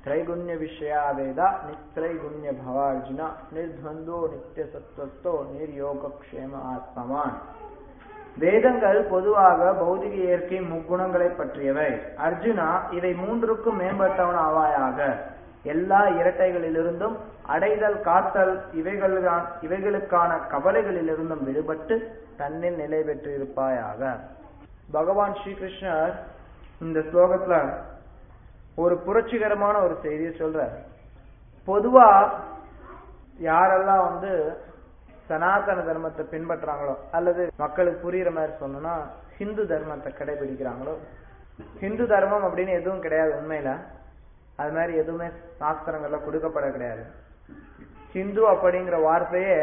திரைகுண்ய விஷயா வேதா நித்ரைகுண்ய பவார்ஜுனா நிர்த்வந்தோ நித்திய சத்வஸ்தோ நிர்யோகக்ஷேம ஆத்மவான். வேதங்கள் பொதுவாக பௌதிக இயற்கை முக்குணங்களை பற்றியவை. அர்ஜுனா, இவை மூன்றுக்கும் மேம்பட்டவன் ஆவாயாக. எல்லா இரட்டைகளிலிருந்தும் அடைதல் காத்தல் இவைகளுக்கான கவலைகளிலிருந்தும் விடுபட்டு தன்னில் நிலை பெற்றிருப்பாயாக. பகவான் ஸ்ரீகிருஷ்ணர் இந்த ஸ்லோகத்துல ஒரு புரட்சிகரமான ஒரு செய்தியை சொல்ற. பொதுவா யாரெல்லாம் சனாதன தர்மத்தை பின்பற்றாங்களோ, அல்லது மக்களுக்கு புரியுற மாதிரி சொன்னா ஹிந்து தர்மத்தை கடைபிடிக்கிறாங்களோ, ஹிந்து தர்மம் அப்படின்னு எதுவும் கிடையாது உண்மையில. அது மாதிரி எதுவுமே சாஸ்திரங்கள்ல கொடுக்கப்பட கிடையாது. ஹிந்து அப்படிங்கிற வார்த்தையே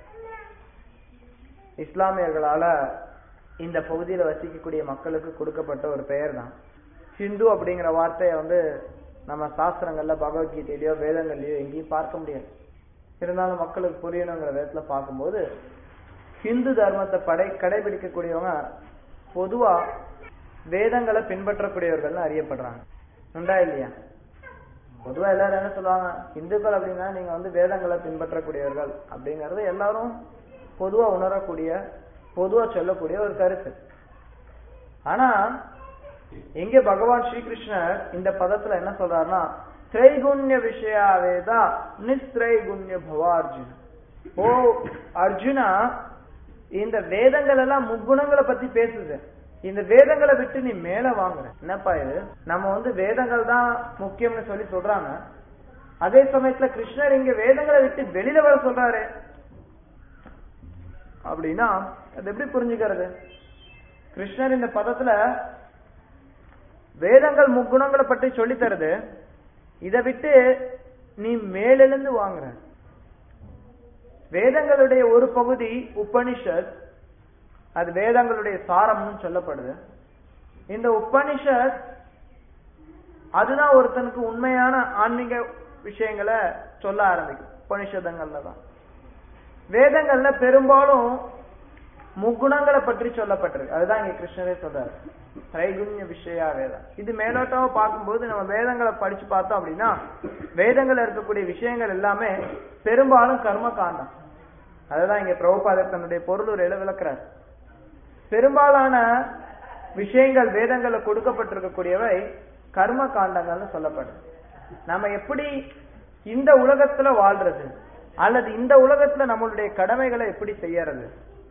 இஸ்லாமியர்களால இந்த பகுதியில வசிக்கக்கூடிய மக்களுக்கு கொடுக்கப்பட்ட ஒரு பெயர் தான். ஹிந்து அப்படிங்கிற வார்த்தையை நம்ம சாஸ்திரங்கள்ல பகவத்கீதையிலயோ வேதங்கள்லயோ எங்கேயும் பார்க்க முடியாது. இருந்தாலும் மக்களுக்கு புரியணுங்கிற விதத்துல பார்க்கும்போது ஹிந்து தர்மத்தை கடைபிடிக்கக்கூடியவங்க பொதுவா வேதங்களை பின்பற்றக்கூடியவர்கள் அறியப்படுறாங்க. உண்டா இல்லையா? பொதுவா எல்லாரும் என்ன சொல்லுவாங்க, இந்துக்கள் அப்படின்னா நீங்க வேதங்களை பின்பற்றக்கூடியவர்கள் அப்படிங்கறது எல்லாரும் பொதுவா உணரக்கூடிய, பொதுவா சொல்லக்கூடிய ஒரு கருத்து. ஆனா எங்க பகவான் ஸ்ரீகிருஷ்ணர் இந்த பதத்துல என்ன சொல்றாருன்னா, திரைகுண்ய விஷயா வேதா நிஸ்திரைகுண்ய பவார்ஜுன. ஓ அர்ஜுனா, இந்த வேதங்கள் எல்லாம் முக்குணங்களை பத்தி பேசுது. இந்த வேதங்களை விட்டு நீ மேல வாங்குற. என்னப்பா இது? நம்ம வேதங்கள் தான் முக்கியம்னு சொல்லி சொல்றாங்க. அதே சமயத்துல கிருஷ்ணர் இங்க வேதங்களை விட்டு வெளியில வர சொல்றாரு அப்படின்னா அது எப்படி புரிஞ்சுக்கிறது? கிருஷ்ணர் இந்த பதத்துல வேதங்கள் முக்குணங்களை பற்றி சொல்லி தருது, இதை விட்டு நீ மேலிருந்து வாங்குற. வேதங்களுடைய ஒரு பகுதி உபனிஷத், அது வேதங்களுடைய சாரம்னு சொல்லப்படுது. இந்த உபனிஷத் அதுதான் ஒருத்தனுக்கு உண்மையான ஆன்மீக விஷயங்களை சொல்ல ஆரம்பிக்கும். உபனிஷதங்கள்ல தான். வேதங்கள்ல பெரும்பாலும் முக்குணங்களை பற்றி சொல்லப்பட்டிருக்கு. அதுதான் இங்க கிருஷ்ணரே சொல்றாரு, திரைகுண்ய விஷயா வேதம். இது மேலோட்டமா பார்க்கும்போது நம்ம வேதங்களை படிச்சு பார்த்தோம் அப்படின்னா வேதங்கள்ல இருக்கக்கூடிய விஷயங்கள் எல்லாமே பெரும்பாலும் கர்ம காண்டம். அதுதான் இங்க பிரபுபாதர் தன்னுடைய பொருளுரையில விளக்குறார். பெரும்பாலான விஷயங்கள் வேதங்கள்ல கொடுக்கப்பட்டிருக்கக்கூடியவை கர்ம காண்டங்கள்னு சொல்லப்படுது. நம்ம எப்படி இந்த உலகத்துல வாழ்றது, அல்லது இந்த உலகத்துல நம்மளுடைய கடமைகளை எப்படி செய்யறது,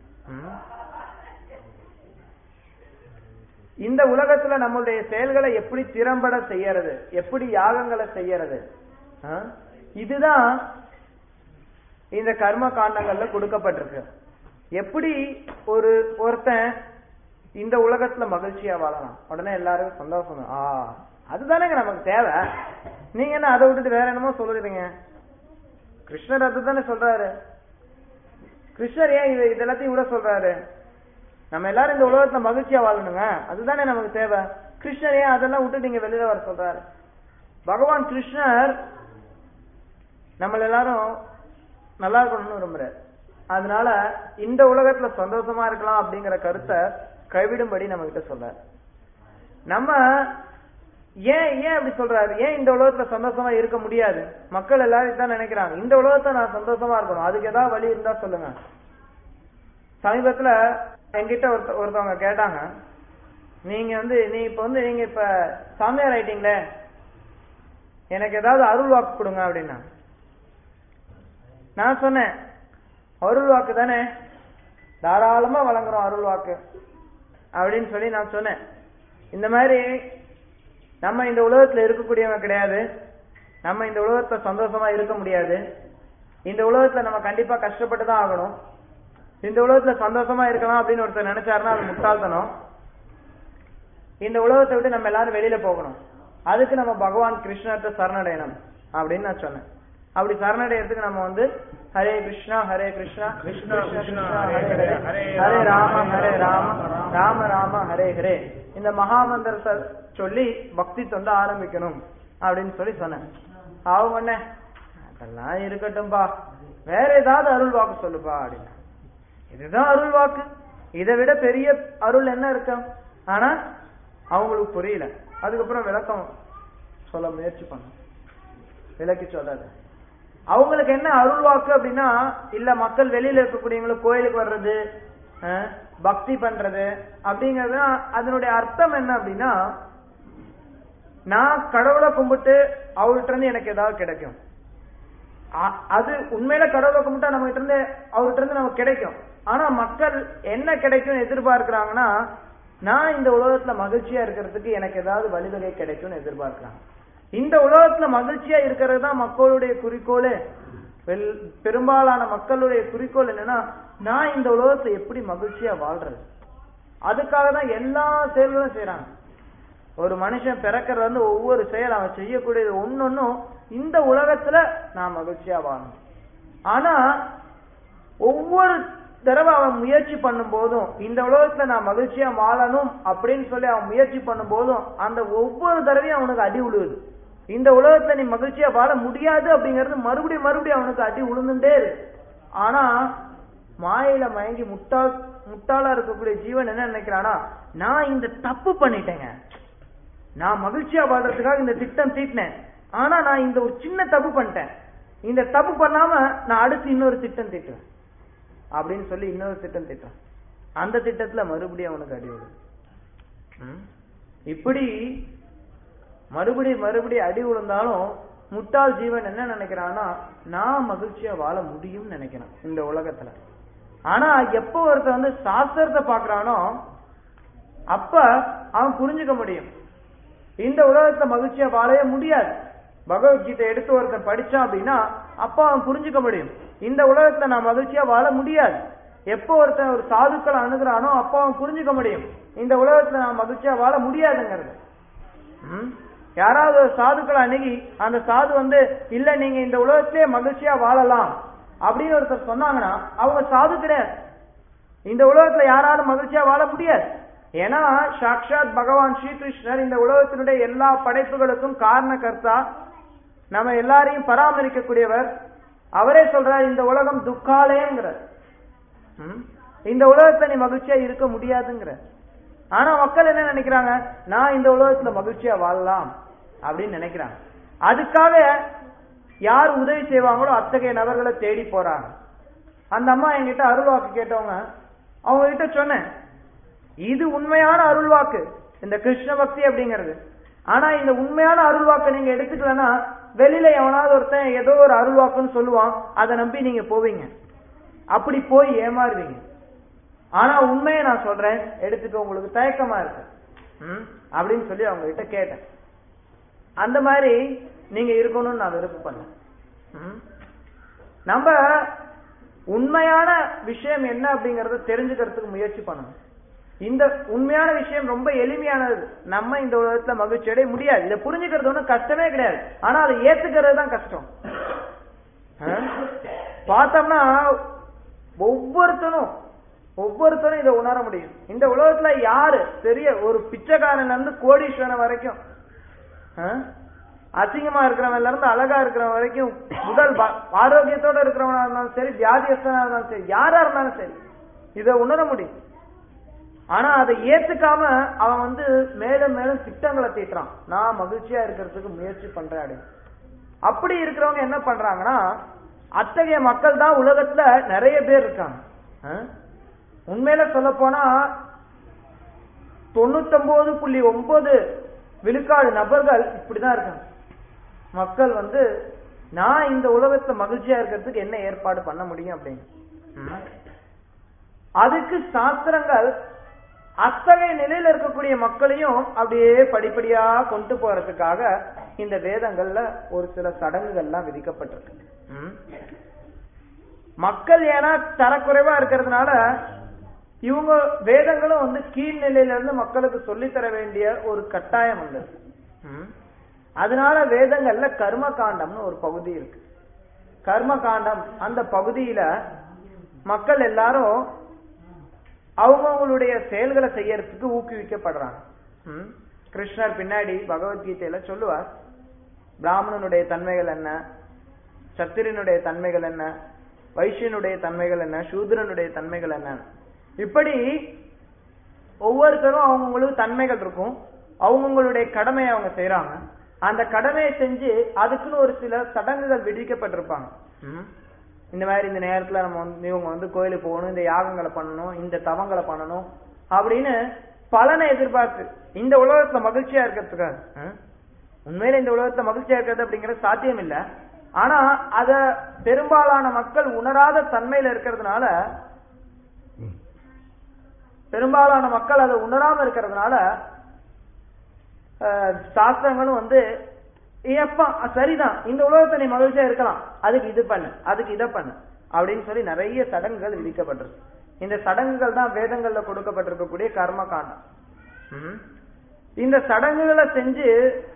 இந்த உலகத்துல நம்மளுடைய செயல்களை எப்படி திறம்பட செய்யறது, எப்படி யாகங்களை செய்யறது, இதுதான் இந்த கர்ம காண்டங்கள்ல கொடுக்கப்பட்டிருக்கு. எப்படி ஒருத்தன் இந்த உலகத்துல மகிழ்ச்சியா வாழலாம், உடனே எல்லாருக்கும் சந்தோஷம், அதுதானேங்க நமக்கு தேவை. நீங்க என்ன அதை விட்டுட்டு வேற என்னமோ சொல்றீங்க? கிருஷ்ணர் அதுதானே சொல்றாரு. கிருஷ்ணர் ஏன் இதெல்லாத்தையும் விட சொல்றாரு? நம்ம எல்லாரும் இந்த உலகத்துல மகிழ்ச்சியா வாழணுங்க, அதுதானே நமக்கு தேவை. கிருஷ்ணர் ஏன் அதெல்லாம் விட்டு நீங்க வெளியில வர சொல்றாரு? பகவான் கிருஷ்ணர் நம்ம எல்லாரும் நல்லா இருக்கணும்னு விரும்புறாரு. அதனால இந்த உலகத்துல சந்தோஷமா இருக்கலாம் அப்படிங்கிற கருத்தை கைவிடும்படி நம்ம கிட்ட சொல்றாரு. நம்ம ஏன் அப்படி சொல்றாரு? ஏன் இந்த உலகத்துல சந்தோஷமா இருக்க முடியாது? மக்கள் எல்லாரும் தான் நினைக்கிறாங்க, இந்த உலகத்துல நான் சந்தோஷமா இருக்கணும், அதுக்கு ஏதாவது வழி இருந்தா சொல்லுங்க. சமீபத்துல என்கிட்ட ஒருத்தவங்க கேட்டாங்க, நீங்க இப்ப சாமியார் ஆயிட்டீங்களே, எனக்கு ஏதாவது அருள் வாக்கு கொடுங்க அப்படின்னா. நான் சொன்னேன், அருள் வாக்கு தானே தாராளமா வழங்குறோம் அருள் வாக்கு அப்படின்னு சொல்லி நான் சொன்னேன். இந்த மாதிரி நம்ம இந்த உலகத்துல இருக்கக்கூடியவங்க கிடையாது, நம்ம இந்த உலகத்துல சந்தோஷமா இருக்க முடியாது, இந்த உலகத்துல நம்ம கண்டிப்பா கஷ்டப்பட்டு தான் ஆகணும், இந்த உலகத்துல சந்தோஷமா இருக்கலாம் அப்படின்னு ஒருத்தர் நினைச்சாருன்னா அது முட்டாள்தனம். இந்த உலகத்தை விட்டு நம்ம எல்லாரும் வெளியில போகணும், அதுக்கு நம்ம பகவான் கிருஷ்ணர்கிட்ட சரணடையணும் அப்படின்னு நான் சொன்னேன். அப்படி சரணடையறதுக்கு நம்ம ஹரே கிருஷ்ணா ஹரே கிருஷ்ணா கிருஷ்ணா கிருஷ்ணா ஹரே ஹரே ஹரே ராம ராம ராம ஹரே ஹரே இந்த மகாமந்திரத்தை சொல்லி பக்தி தொண்ட ஆரம்பிக்கணும் அப்படின்னு சொல்லி சொன்னேன். அவங்க அதெல்லாம் இருக்கட்டும்பா, வேற ஏதாவது அருள் வாக்கு சொல்லுப்பா அப்படின்னா. இதுதான் அருள் வாக்கு, இதை விட பெரிய அருள் என்ன இருக்கு? ஆனா அவங்களுக்கு புரியல. அதுக்கப்புறம் விளக்கம் சொல்ல முயற்சி பண்ண. விளக்கி சொல்றது. அவங்களுக்கு என்ன அருள் வாக்கு அப்படின்னா, இல்ல மக்கள் வெளியில இருக்கக்கூடியவங்களுக்கு கோயிலுக்கு வர்றது, பக்தி பண்றது அப்படிங்கறது அதனுடைய அர்த்தம் என்ன அப்படின்னா, நான் கடவுளை கும்பிட்டு அவர்கிட்ட இருந்து எனக்கு ஏதாவது கிடைக்கும். அது உண்மையில கடவுளை கும்பிட்டா நம்ம கிட்ட இருந்து அவர்கிட்ட இருந்து நமக்கு கிடைக்கும். ஆனா மக்கள் என்ன கிடைக்கும் எதிர்பார்க்கிறாங்கன்னா, நான் இந்த உலகத்துல மகிழ்ச்சியா இருக்கிறதுக்கு எனக்கு ஏதாவது வழிவகை கிடைக்கும்னு எதிர்பார்க்கிறாங்க. இந்த உலகத்துல மகிழ்ச்சியா இருக்கிறது தான் மக்களுடைய குறிக்கோள். பெரும்பாலான மக்களுடைய குறிக்கோள் என்னன்னா, நான் இந்த உலகத்தை எப்படி மகிழ்ச்சியா வாழ்றது. அதுக்காக தான் எல்லா செயல்களும் செய்யறாங்க. ஒரு மனுஷன் பிறக்கிறது வந்து ஒவ்வொரு செயல் அவன் செய்யக்கூடியது ஒன்னொன்னும் இந்த உலகத்துல நான் மகிழ்ச்சியா வாழணும். ஆனா ஒவ்வொரு தடவை அவன் முயற்சி பண்ணும் போதும், இந்த உலகத்துல நான் மகிழ்ச்சியா வாழணும் அப்படின்னு சொல்லி அவன் முயற்சி பண்ணும் போதும், அந்த ஒவ்வொரு தடவையும் அவனுக்கு அடி விழுவுது. இந்த உலகத்துல நீ மகிழ்ச்சியா வாழ முடியாது அப்படிங்கிறது மறுபடியும் மறுபடியும் அவனுக்கு அடி விழுந்துட்டே இருக்கு. ஆனா மாயில மயங்கி முட்டாளா இருக்கக்கூடிய ஜீவன் என்ன நினைக்கிறானா, நான் இந்த தப்பு பண்ணிட்டேங்க, நான் மகிழ்ச்சியா வாழ்றதுக்காக இந்த திட்டம் தீட்டினேன், ஆனா நான் இந்த ஒரு சின்ன தப்பு பண்ணிட்டேன், இந்த தப்பு பண்ணாம நான் அடுத்து இன்னொரு திட்டம் தீட்டுவேன் அப்படின்னு சொல்லி இன்னொரு திட்டம் தீட்டுறான். அந்த திட்டத்துல மறுபடியும் அவனுக்கு அடி விழுது. இப்படி மறுபடியும் அடி விழுந்தாலும் முட்டாள் ஜீவன் என்ன நினைக்கிறான்னா, நான் மகிழ்ச்சியா வாழ முடியும் நினைக்கிறான் இந்த உலகத்துல. ஆனா எப்ப ஒருத்தர் வந்து சாஸ்திரத்தை பாக்குறானோ அப்ப அவன் புரிஞ்சுக்க முடியும், இந்த உலகத்தை மகிழ்ச்சியா வாழவே முடியாது. பகவத்கீதை எடுத்து ஒருத்தன் படிச்சான் அப்படின்னா அப்ப அவன் புரிஞ்சுக்க முடியும், இந்த உலகத்துல நான் மகிழ்ச்சியா வாழ முடியாது. எப்போ ஒருத்தன் ஒரு சாதுக்களை அணுகிறானோ அப்ப அவன் புரிஞ்சுக்க முடியும், இந்த உலகத்துல நான் மகிழ்ச்சியா வாழ முடியாதுங்கிறது. யாராவது ஒரு சாதுக்களை அணுகி அந்த சாது வந்து இல்ல நீங்க இந்த உலகத்திலேயே மகிழ்ச்சியா வாழலாம் அப்படின்னு ஒருத்தர் சொன்னாங்கன்னா அவங்க சாது கிடையாது. இந்த உலகத்துல யாராலும் மகிழ்ச்சியா வாழ முடியாது. ஏன்னா சாக்ஷாத் பகவான் ஸ்ரீகிருஷ்ணர் இந்த உலகத்தினுடைய எல்லா படைப்புகளுக்கும் காரண கர்த்தா, நம்ம எல்லாரையும் பராமரிக்கக்கூடியவர். அவரே சொல்றார், இந்த உலகம் துக்காலயம்ங்கிறார். இந்த உலகத்துல நீ மகிழ்ச்சியா இருக்க முடியாதுங்கிற. ஆனா மக்கள் என்ன நினைக்கிறாங்க, நான் இந்த உலகத்துல மகிழ்ச்சியா வாழலாம் அப்படின்னு நினைக்கிறாங்க. அதுக்காக யார் உதவி செய்வாங்களோ அத்தகைய நபர்களை தேடி போறாங்க. அந்த அம்மா என்கிட்ட அருள்வாக்கு கேட்டவங்க, அவங்க கிட்ட சொன்னேன், இது உண்மையான அருள்வாக்கு இந்த கிருஷ்ண பக்தி அப்படிங்கிறது. ஆனா இந்த உண்மையான அருள்வாக்கு நீங்க எடுத்துக்கலன்னா வெளியில எவனாவது ஒருத்தன் ஏதோ ஒரு அருள்வாக்குன்னு சொல்லுவான், அதை நம்பி நீங்க போவீங்க, அப்படி போய் ஏமாறுவீங்க. ஆனா உண்மையை நான் சொல்றேன், எடுத்துக்க, உங்களுக்கு தயக்கமா இருக்கு அப்படின்னு சொல்லி அவங்க கிட்ட கேட்டேன். அந்த மாதிரி நீங்க இருக்கணும்னு நான் விருப்பப்படல. நம்ம உண்மையான விஷயம் என்ன அப்படிங்கறத தெரிஞ்சுக்கிறதுக்கு முயற்சி பண்ணணும். இந்த உண்மையான விஷயம் ரொம்ப எளிமையானது. நம்ம இந்த உலகத்துல மகிழ்ச்சி அடைய முடியாது. இதை புரிஞ்சுக்கிறது ஒன்றும் கஷ்டமே கிடையாது. ஆனா அதை ஏத்துக்கிறது தான் கஷ்டம். பார்த்தோம்னா ஒவ்வொருத்தரும் இதை உணர முடியும். இந்த உலகத்துல யாரு பெரிய ஒரு பிச்சைக்காரன்ல இருந்து கோடீஸ்வரன் வரைக்கும், அசிங்கமா இருக்கிறவன்ல இருந்து அழகா இருக்கிறவன் வரைக்கும், முதல் ஆரோக்கியத்தோட இருக்கிறவனா இருந்தாலும் சரி, வியாதியஸ்தனா இருந்தாலும் சரி, யாரா இருந்தாலும் சரி, இதை உணர முடியும். ஆனா அதை ஏத்துக்காம அவன் வந்து மேலும் மேலும் திட்டங்களை தீட்டுறான், நான் மகிழ்ச்சியா இருக்கிறதுக்கு முயற்சி பண்றேன் அப்படின்னு. அப்படி இருக்கிறவங்க என்ன பண்றாங்கன்னா, அத்தகைய மக்கள் தான் உலகத்துல நிறைய பேர் இருக்காங்க. உண்மையில சொல்ல போனா 99.9 விழுக்காடு நபர்கள் இப்படிதான் இருக்காங்க. மக்கள் வந்து நான் இந்த உலகத்துல மகிழ்ச்சியா இருக்கிறதுக்கு என்ன ஏற்பாடு பண்ண முடியும் அப்படின்னு. அதுக்கு சாஸ்திரங்கள் அத்தகைய நிலையில இருக்கக்கூடிய மக்களையும் அப்படியே படிப்படியா கொண்டு போறதுக்காக இந்த வேதங்கள்ல ஒரு சில சடங்குகள்லாம் விதிக்கப்பட்டிருக்கு. மக்கள் ஏன்னா தரக்குறைவா இருக்கிறதுனால இவங்க வேதங்களும் வந்து கீழ்நிலையில இருந்து மக்களுக்கு சொல்லித்தர வேண்டிய ஒரு கட்டாயம் உண்டு. அதனால வேதங்கள்ல கர்ம காண்டம்னு ஒரு பகுதி இருக்கு. கர்ம காண்டம் அந்த பகுதியில மக்கள் எல்லாரும் அவங்களுடைய செயல்களை செய்யறதுக்கு ஊக்குவிக்கப்படுறாங்க. கிருஷ்ணர் பின்னாடி பகவத்கீதையில சொல்லுவார், பிராமணனுடைய தன்மைகள் என்ன, சத்திரனுடைய தன்மைகள் என்ன, வைசியனுடைய தன்மைகள் என்ன, சூத்ரனுடைய தன்மைகள் என்ன, இப்படி ஒவ்வொருத்தரும் அவங்களுக்கு தன்மைகள் இருக்கும். அவங்களுடைய கடமையை அவங்க செய்யறாங்க. அந்த கடமையை செஞ்சு அதுக்குன்னு ஒரு சில சடங்குகள் விதிக்கப்பட்டிருப்பாங்க. இந்த மாதிரி இந்த நேரத்துல நம்ம இவங்க கோயிலுக்கு போகணும், இந்த யாகங்களை பண்ணணும், இந்த தவங்களை பண்ணணும் அப்படின்னு பலனை எதிர்பார்த்து இந்த உலகத்துல மகிழ்ச்சியா இருக்கிறதுக்காக. உண்மையில இந்த உலகத்துல மகிழ்ச்சியா இருக்கிறது அப்படிங்கிறது சாத்தியம் இல்லை. ஆனா அத பெரும்பாலான மக்கள் உணராத தன்மையில இருக்கிறதுனால, பெரும்பாலான மக்கள் அதை உணராம இருக்கிறதுனால சாஸ்திரங்களும் சரிதான், இந்த உலகத்தை நீ மகிழ்ச்சியா இருக்கலாம், அதுக்கு இது பண்ணு, அதுக்கு இதை பண்ணு அப்படின்னு சொல்லி நிறைய சடங்குகள் விதிக்கப்பட்டிருக்கு. இந்த சடங்குகள் தான் வேதங்கள்ல கொடுக்கப்பட்டிருக்கக்கூடிய கர்ம காண்டம். இந்த சடங்குகளை செஞ்சு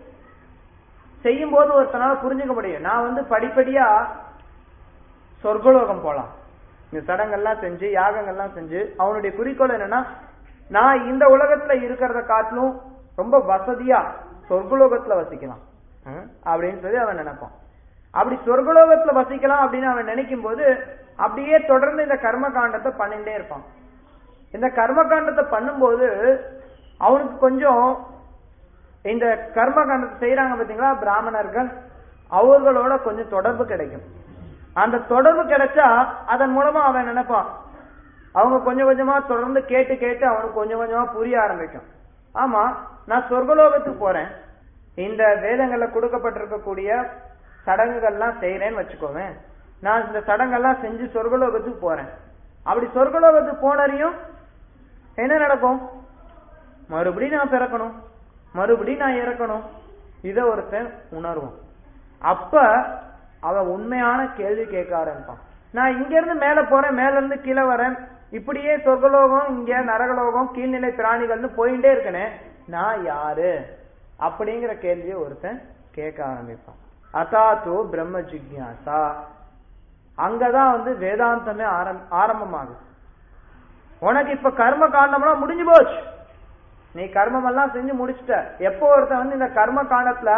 செய்யும் போது ஒருத்தனால புரிஞ்சுக்க முடியும், நான் படிப்படியா சொர்க்கலோகம் போலாம். இந்த சடங்கெல்லாம் செஞ்சு யாகங்கள்லாம் செஞ்சு அவனுடைய குறிக்கோள் என்னன்னா, நான் இந்த உலகத்துல இருக்கிறத காட்டிலும் ரொம்ப வசதியா சொர்க்கலோகத்துல வசிக்கலாம் அப்படின்னு சொல்லி அவன் நினைப்பான். அப்படி சொர்க்கலோகத்துல வசிக்கலாம் அப்படின்னு அவன் நினைக்கும் போது அப்படியே தொடர்ந்து இந்த கர்ம காண்டத்தை பண்ணிட்டே இருப்பான். இந்த கர்ம காண்டத்தை பண்ணும்போது அவனுக்கு கொஞ்சம் இந்த கர்ம காண்டத்தை செய்யறாங்க பாத்தீங்களா பிராமணர்கள், அவர்களோட கொஞ்சம் தொடர்பு கிடைக்கும். அந்த தொடர்பு கிடைச்சா அதன் மூலமா அவன் நினைப்பான், அவங்க கொஞ்சம் கொஞ்சமா தொடர்ந்து கேட்டு கேட்டு அவனுக்கு கொஞ்சம் கொஞ்சமா புரிய ஆரம்பிக்கும். ஆமா, நான் சொர்க்கலோகத்துக்கு போறேன், இந்த வேதங்கள்ல கொடுக்கப்பட்டிருக்கக்கூடிய சடங்குகள்லாம் செய்யறேன்னு வச்சுக்கோவேன், நான் இந்த சடங்கெல்லாம் செஞ்சு சொர்க்கலோகத்துக்கு போறேன். அப்படி சொர்க்கலோகத்துக்கு போனரையும் என்ன நடக்கும், மறுபடியும் நான் பிறக்கணும், மறுபடியும் நான் இறக்கணும், இத ஒருத்தன் உணர்வான். அப்ப அவன் உண்மையான கேள்வி கேட்க ஆரம்பிப்பான். நான் இங்க இருந்து மேல போறேன், மேல இருந்து கீழே வரேன், இப்படியே சொர்க்கலோகம், இங்க நரகலோகம், கீழ்நிலை பிராணிகள்னு போயிட்டே இருக்கனே, நான் யாரு அப்படிங்கிற கேள்வியை ஒருத்தன் கேட்க ஆரம்பிப்பான். அதாத்தோ பிரம்ம ஜிக்யாசா. அங்கதான் வேதாந்தமே ஆரம்பமாகுது. உனக்கு இப்ப கர்ம காண்டம்லாம் முடிஞ்சு போச்சு, நீ கர்மம் எல்லாம் செஞ்சு முடிச்சுட்ட. எப்போ ஒருத்தன் இந்த கர்ம காண்டத்துல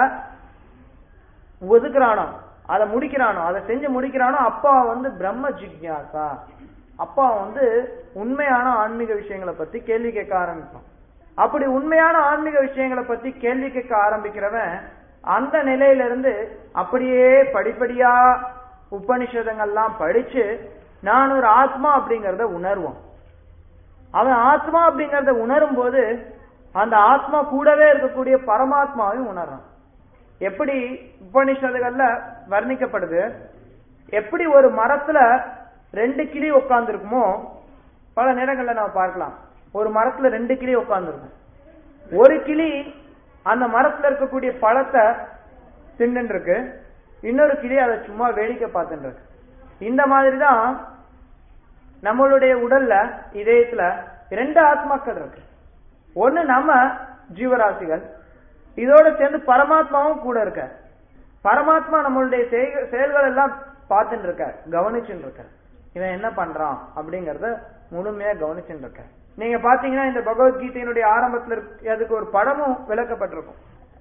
ஒதுக்குறானோ, அதை முடிக்கிறானோ, அதை செஞ்சு முடிக்கிறானோ, அப்பா பிரம்ம ஜிக்யாசா, அப்பா உண்மையான ஆன்மீக விஷயங்களை பத்தி கேள்வி கேட்க ஆரம்பிப்பான். அப்படி உண்மையான ஆன்மீக விஷயங்களை பத்தி கேள்வி கேட்க ஆரம்பிக்கிறவன் அந்த நிலையிலிருந்து அப்படியே படிப்படியா உபனிஷதங்கள்லாம் படிச்சு நான் ஒரு ஆத்மா அப்படிங்கறத உணர்வான். அவன் ஆத்மா அப்படிங்கறத உணரும் போது அந்த ஆத்மா கூடவே இருக்கக்கூடிய பரமாத்மாவையும் உணர்றான். எப்படி உபனிஷதுகள்ல வர்ணிக்கப்படுது, எப்படி ஒரு மரத்துல 2 கிளி உட்கார்ந்து இருக்குமோ, பல நேரங்கள்ல நம்ம பார்க்கலாம், ஒரு மரத்துல 2 கிளி உட்கார்ந்து இருக்கும். ஒரு கிளி அந்த மரத்துல இருக்கக்கூடிய பழத்தை தின்னு இருக்கு, இன்னொரு கிளி அதை சும்மா வேடிக்கை பார்த்துட்டு இருக்கு. இந்த மாதிரிதான் நம்மளுடைய உடல்ல இதயத்துல 2 ஆத்மாக்கள் இருக்கு. ஒண்ணு நம்ம ஜீவராசிகள், இதோட சேர்ந்து பரமாத்மாவும் கூட இருக்க. பரமாத்மா நம்மளுடைய செயல்கள் எல்லாம் பார்த்துட்டு இருக்க, கவனிச்சுட்டு இருக்க. இவன் என்ன பண்றான் அப்படிங்கறத முழுமையா கவனிச்சுட்டு இருக்க. நீங்க பாத்தீங்கன்னா இந்த பகவத்கீதையினுடைய ஆரம்பத்துல அதுக்கு ஒரு படமும் விளக்கப்பட்டிருக்கும்.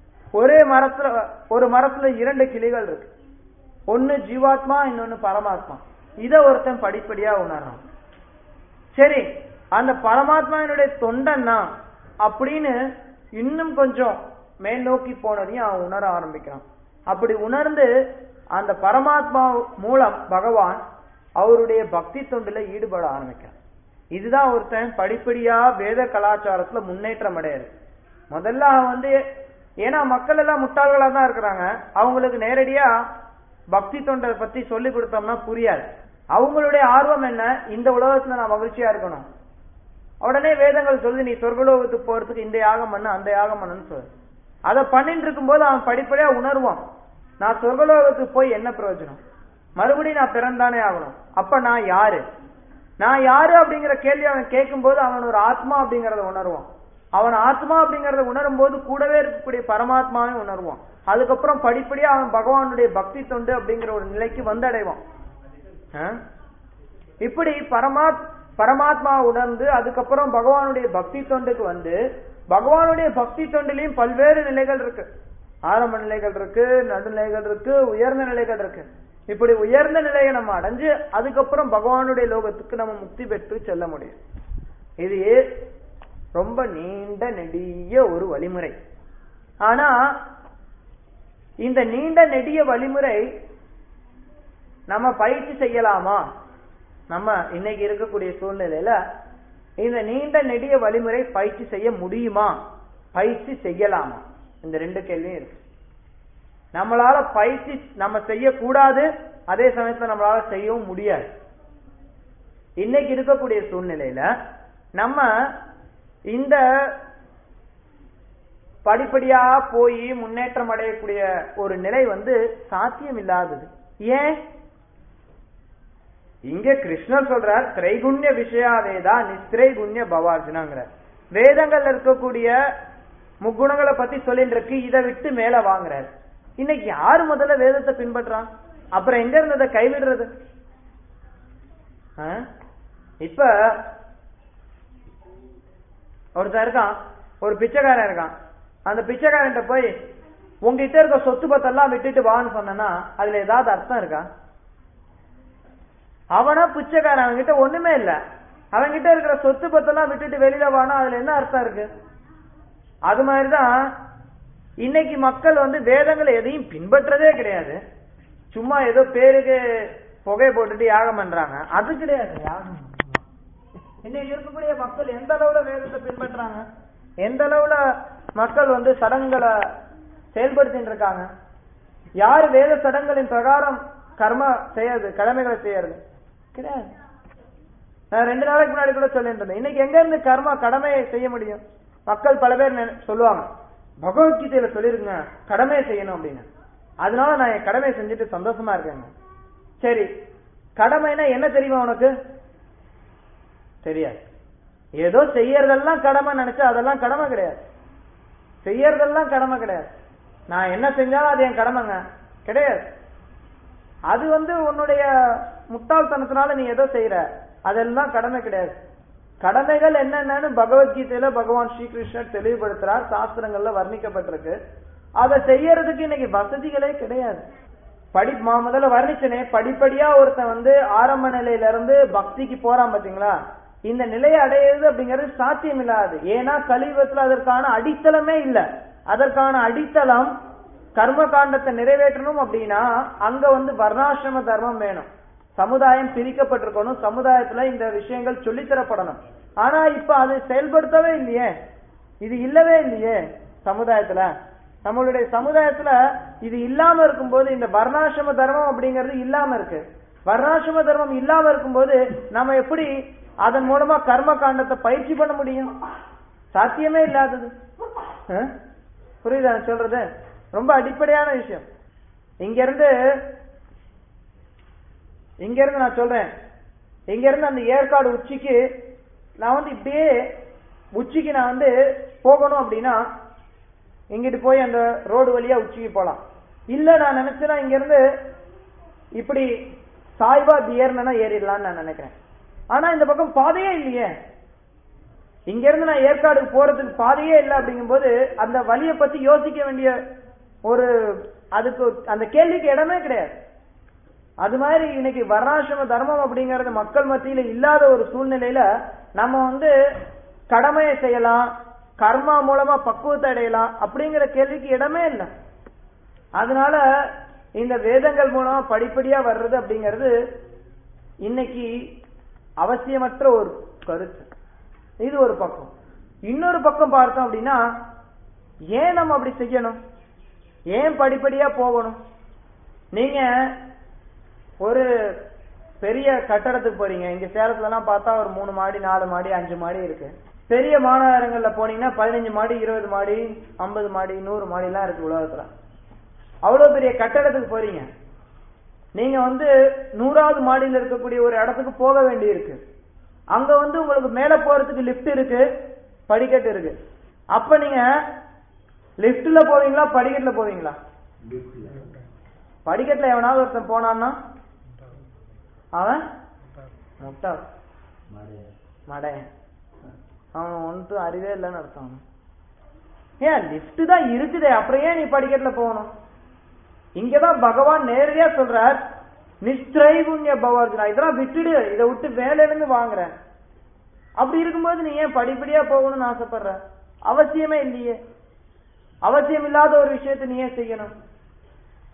ஒரு மரத்துல 2 கிளிகள் இருக்கு, ஒன்னு ஜீவாத்மா, இன்னொன்னு பரமாத்மா. இத ஒருத்தன் படிப்படியா உணர்றான். சரி, அந்த பரமாத்மாவினுடைய தொண்டன்னா அப்படின்னு இன்னும் கொஞ்சம் மேல் நோக்கி போனதையும் அவன் உணர ஆரம்பிக்கிறான். அப்படி உணர்ந்து அந்த பரமாத்மா மூலம் பகவான் அவருடைய பக்தி தொண்டுல ஈடுபட ஆரம்பிக்கிறான். இதுதான் ஒருத்தன் படிப்படியா வேத கலாச்சாரத்துல முன்னேற்றம் அடையாது. முதல்ல அவன் ஏன்னா மக்கள் எல்லாம் முட்டாள்களா தான் இருக்கிறாங்க, அவங்களுக்கு நேரடியா பக்தி தொண்டை பத்தி சொல்லி கொடுத்தோம்னா புரியாது. அவங்களுடைய ஆர்வம் என்ன, இந்த உலகத்துல நான் மகிழ்ச்சியா இருக்கணும். உடனே வேதங்கள் சொல்லு, நீ சொர்க்கலோகத்துக்கு போறதுக்கு இந்த யாகம் பண்ணு, அந்த யாகம் பண்ணுன்னு சொல்லு. அதை பண்ணிட்டு இருக்கும் போது அவன் படிப்படியா உணர்வான், நான் சொர்க்கலோகத்துக்கு போய் என்ன பிரயோஜனம், மறுபடியும் நான் பிறந்தானே ஆகணும். அப்ப நான் யாரு அப்படிங்கிற கேள்வி அவன் கேட்கும் போது அவன் ஒரு ஆத்மா அப்படிங்கறத உணர்வான். அவன் ஆத்மா அப்படிங்கறத உணரும் போது கூடவே இருக்கக்கூடிய பரமாத்மாவை உணர்வான். அதுக்கப்புறம் படிப்படியா அவன் பகவானுடைய பக்தி தொண்டு அப்படிங்கிற ஒரு நிலைக்கு வந்தடைவான். இப்படி பரமாத்மா உணர்ந்து அதுக்கப்புறம் பகவானுடைய பக்தி தொண்டுக்கு வந்து, பகவானுடைய பக்தி தொண்டிலையும் பல்வேறு நிலைகள் இருக்கு. ஆரம்ப நிலைகள் இருக்கு, நடுநிலைகள் இருக்கு, உயர்ந்த நிலைகள் இருக்கு. இப்படி உயர்ந்த நிலையை நம்ம அடைஞ்சு அதுக்கப்புறம் பகவானுடைய லோகத்துக்கு நம்ம முக்தி பெற்று செல்ல முடியும். இது ரொம்ப நீண்ட நெடிய ஒரு வழிமுறை. ஆனா இந்த நீண்ட நெடிய வழிமுறை நம்ம பயிற்சி செய்யலாமா? நம்ம இன்னைக்கு இருக்கக்கூடிய சூழ்நிலையில இந்த நீண்ட நெடிய வழிமுறை பயிற்சி செய்ய முடியுமா, பயிற்சி செய்யலாமா? இந்த ரெண்டு கேள்வியும் இருக்கு. நம்மளால பயிற்சி நம்ம செய்யக்கூடாது, அதே சமயத்துல நம்மளால செய்யவும் முடியாது. இன்னைக்கு இருக்கக்கூடிய சூழ்நிலையில நம்ம இந்த படிப்படியா போய் முன்னேற்றம் அடையக்கூடிய ஒரு நிலை சாத்தியம் இல்லாதது. ஏன்? இங்க கிருஷ்ணர் சொல்றார், திரைகுண்ய விஷயா வேதா நிஸ்திரைகுண்ய பவார்ஜுனாங்கிற. வேதங்கள்ல இருக்கக்கூடிய முக்குணங்களை பத்தி சொல்லிட்டு இருக்கு, இதை விட்டு மேல வாங்குறாரு. இன்னைக்கு யாரு முதல்ல வேதத்தை பின்பற்றான்? அப்புறம் எங்க இருந்ததை கைவிடுறது? இப்ப ஒருத்தர் இருக்கான், ஒரு பிச்சைக்காரன் இருக்கான். அந்த பிச்சைக்காரன் போய் உங்ககிட்ட இருக்க சொத்து பத்தெல்லாம் விட்டுட்டு வான்னு சொன்னா அதுல ஏதாவது அர்த்தம் இருக்கா? அவனா பிச்சைக்காரன், அவன்கிட்ட ஒண்ணுமே இல்ல, அவன்கிட்ட இருக்கிற சொத்து பத்தெல்லாம் விட்டுட்டு வெளியில வானா அதுல என்ன அர்த்தம் இருக்கு? அது மாதிரிதான் இன்னைக்கு மக்கள் வேதங்களை எதையும் பின்பற்றதே கிடையாது. சும்மா ஏதோ பேருக்கு புகை போட்டுட்டு யாகம் பண்றாங்க, அது கிடையாது யாகம். இன்னைக்கு இருக்கக்கூடிய மக்கள் எந்த அளவுல வேதத்தை பின்பற்றாங்க, எந்த அளவுல மக்கள் சடங்குகளை செயல்படுத்திட்டு இருக்காங்க? யாரு வேத சடங்குகளின் பிரகாரம் கர்ம செய்யறது, கடமைகளை செய்யறது கிடையாது. நான் 2 நாளைக்கு முன்னாடி கூட சொல்லிட்டு இருந்தேன், இன்னைக்கு எங்க இருந்து கர்ம கடமையை செய்ய முடியும்? மக்கள் பல பேர் சொல்லுவாங்க, பகவத்கீதையில சொல்லிருங்க கடமையை செய்யணும் அப்படின்னு. அதனால நான் என் கடமையை செஞ்சுட்டு சந்தோஷமா இருக்கேங்க. சரி, கடமைனா என்ன தெரியுமா உனக்கு? தெரியாது. ஏதோ செய்யறதெல்லாம் கடமை நினைச்சா அதெல்லாம் கடமை கிடையாது. செய்யறதெல்லாம் கடமை கிடையாது. நான் என்ன செஞ்சாலும் அது என் கடமைங்க கிடையாது. அது உன்னுடைய முட்டாள்தனத்தினால நீ ஏதோ செய்யற, அதெல்லாம் கடமை கிடையாது. கடமைகள் என்னென்னு பகவத்கீதையில பகவான் ஸ்ரீகிருஷ்ணர் தெளிவுபடுத்துறார், சாஸ்திரங்கள்ல வர்ணிக்கப்பட்டிருக்கு. அதை செய்யறதுக்கு இன்னைக்கு வசதிகளே கிடையாது. முதல்ல வர்ணிச்சனே, படிப்படியா ஒருத்தன் ஆரம்ப நிலையில இருந்து பக்திக்கு போறான் பாத்தீங்களா? இந்த நிலையை அடையிறது அப்படிங்கிறது சாத்தியம் இல்லாது. ஏன்னா கலியுகத்துல அதற்கான அடித்தளமே இல்ல. அதற்கான அடித்தளம் கர்ம காண்டத்தை நிறைவேற்றணும் அப்படின்னா அங்க வர்ணாசிரம தர்மம் வேணும். சமுதாயம் பிரிக்கப்பட்டிருக்கணும், சமுதாயத்துல இந்த விஷயங்கள் சொல்லித்தரப்படணும். ஆனா இப்ப அது செயல்படுத்தவே இல்லையே, இது இல்லவே இல்லையே சமுதாயத்துல. நம்மளுடைய சமுதாயத்துல இது இல்லாம இருக்கும்போது, இந்த வர்ணாசிரம தர்மம் அப்படிங்கிறது இல்லாம இருக்கு. வர்ணாசிரம தர்மம் இல்லாம இருக்கும்போது நம்ம எப்படி அதன் மூலமா கர்ம காண்டத்தை பயிற்சி பண்ண முடியும்? சாத்தியமே இல்லாதது. புரியுதா சொல்றது? ரொம்ப அடிப்படையான விஷயம். இங்க இருந்து நான் சொல்றேன், இங்க இருந்து அந்த ஏற்காடு உச்சிக்கு நான் இப்படியே உச்சிக்கு நான் போகணும் அப்படின்னா இங்கிட்டு போய் அந்த ரோடு வழியா உச்சிக்கு போலாம். இல்ல நான் நினைச்சேன்னா இங்க இருந்து இப்படி சாய்வா ஏறினா ஏறிடலாம்னு நான் நினைக்கிறேன். ஆனா இந்த பக்கம் பாதையே இல்லையே. இங்க இருந்து நான் ஏற்காடுக்கு போறதுக்கு பாதையே இல்லை. அப்படிங்கும் போது அந்த வழியை பத்தி யோசிக்க வேண்டிய ஒரு அதுக்கு அந்த கேள்விக்கு இடமே கிடையாது. அது மாதிரி இன்னைக்கு வர்ணாசிரம தர்மம் அப்படிங்கறது மக்கள் மத்தியில இல்லாத ஒரு சூழ்நிலையில நம்ம கடமையை செய்யலாம், கர்மா மூலமா பக்குவத்தை அடையலாம் அப்படிங்கிற கேள்விக்கு இடமே இல்லை. அதனால இந்த வேதங்கள் மூலமா படிப்படியா வர்றது அப்படிங்கிறது இன்னைக்கு அவசியமற்ற ஒரு கருத்து. இது ஒரு பக்கம். இன்னொரு பக்கம் பார்த்தோம் அப்படின்னா, ஏன் நம்ம அப்படி செய்யணும், ஏன் படிப்படியா போகணும்? நீங்க ஒரு பெரிய கட்டடத்துக்கு போறீங்க, இங்க சேலத்துல எல்லாம் பார்த்தா ஒரு 3 மாடி 4 மாடி 5 மாடி இருக்கு. பெரிய மாநகரங்கள்ல போனீங்கன்னா 15 மாடி 20 மாடி 50 மாடி 100 மாடி எல்லாம் இருக்கு உலகத்துல. அவ்வளவு பெரிய கட்டடத்துக்கு போறீங்க, நீங்க 100வது மாடியில் இருக்கக்கூடிய ஒரு இடத்துக்கு போக வேண்டி இருக்கு. அங்க உங்களுக்கு மேல போறதுக்கு லிப்ட் இருக்கு, படிக்கட்டு இருக்கு. அப்ப நீங்க லிப்ட்ல போவீங்களா படிக்கட்டுல போவீங்களா? படிக்கட்டுல எவனாவது ஒருத்தன் போனான்னா அவன் முட்டாள் மடையன், அவன் ஒன்றும் அறிவே இல்லைன்னு அர்த்தம். ஏன் லிப்ட் தான் இருக்குதே, அப்புறம் ஏன் நீ படிக்கட்டுல போகணும்? இங்கதான் பகவான் நேரடியா சொல்றார், நிஸ்திரைகுண்ய பவார்ஜுனா, இதெல்லாம் விட்டுடு, இதை விட்டு வேலையில இருந்து வாங்குற. அப்படி இருக்கும்போது நீ ஏன் படிப்படியா போகணும்னு ஆசைப்படுற? அவசியமே இல்லையே. அவசியம் இல்லாத ஒரு விஷயத்தை நீ ஏன் செய்யணும்?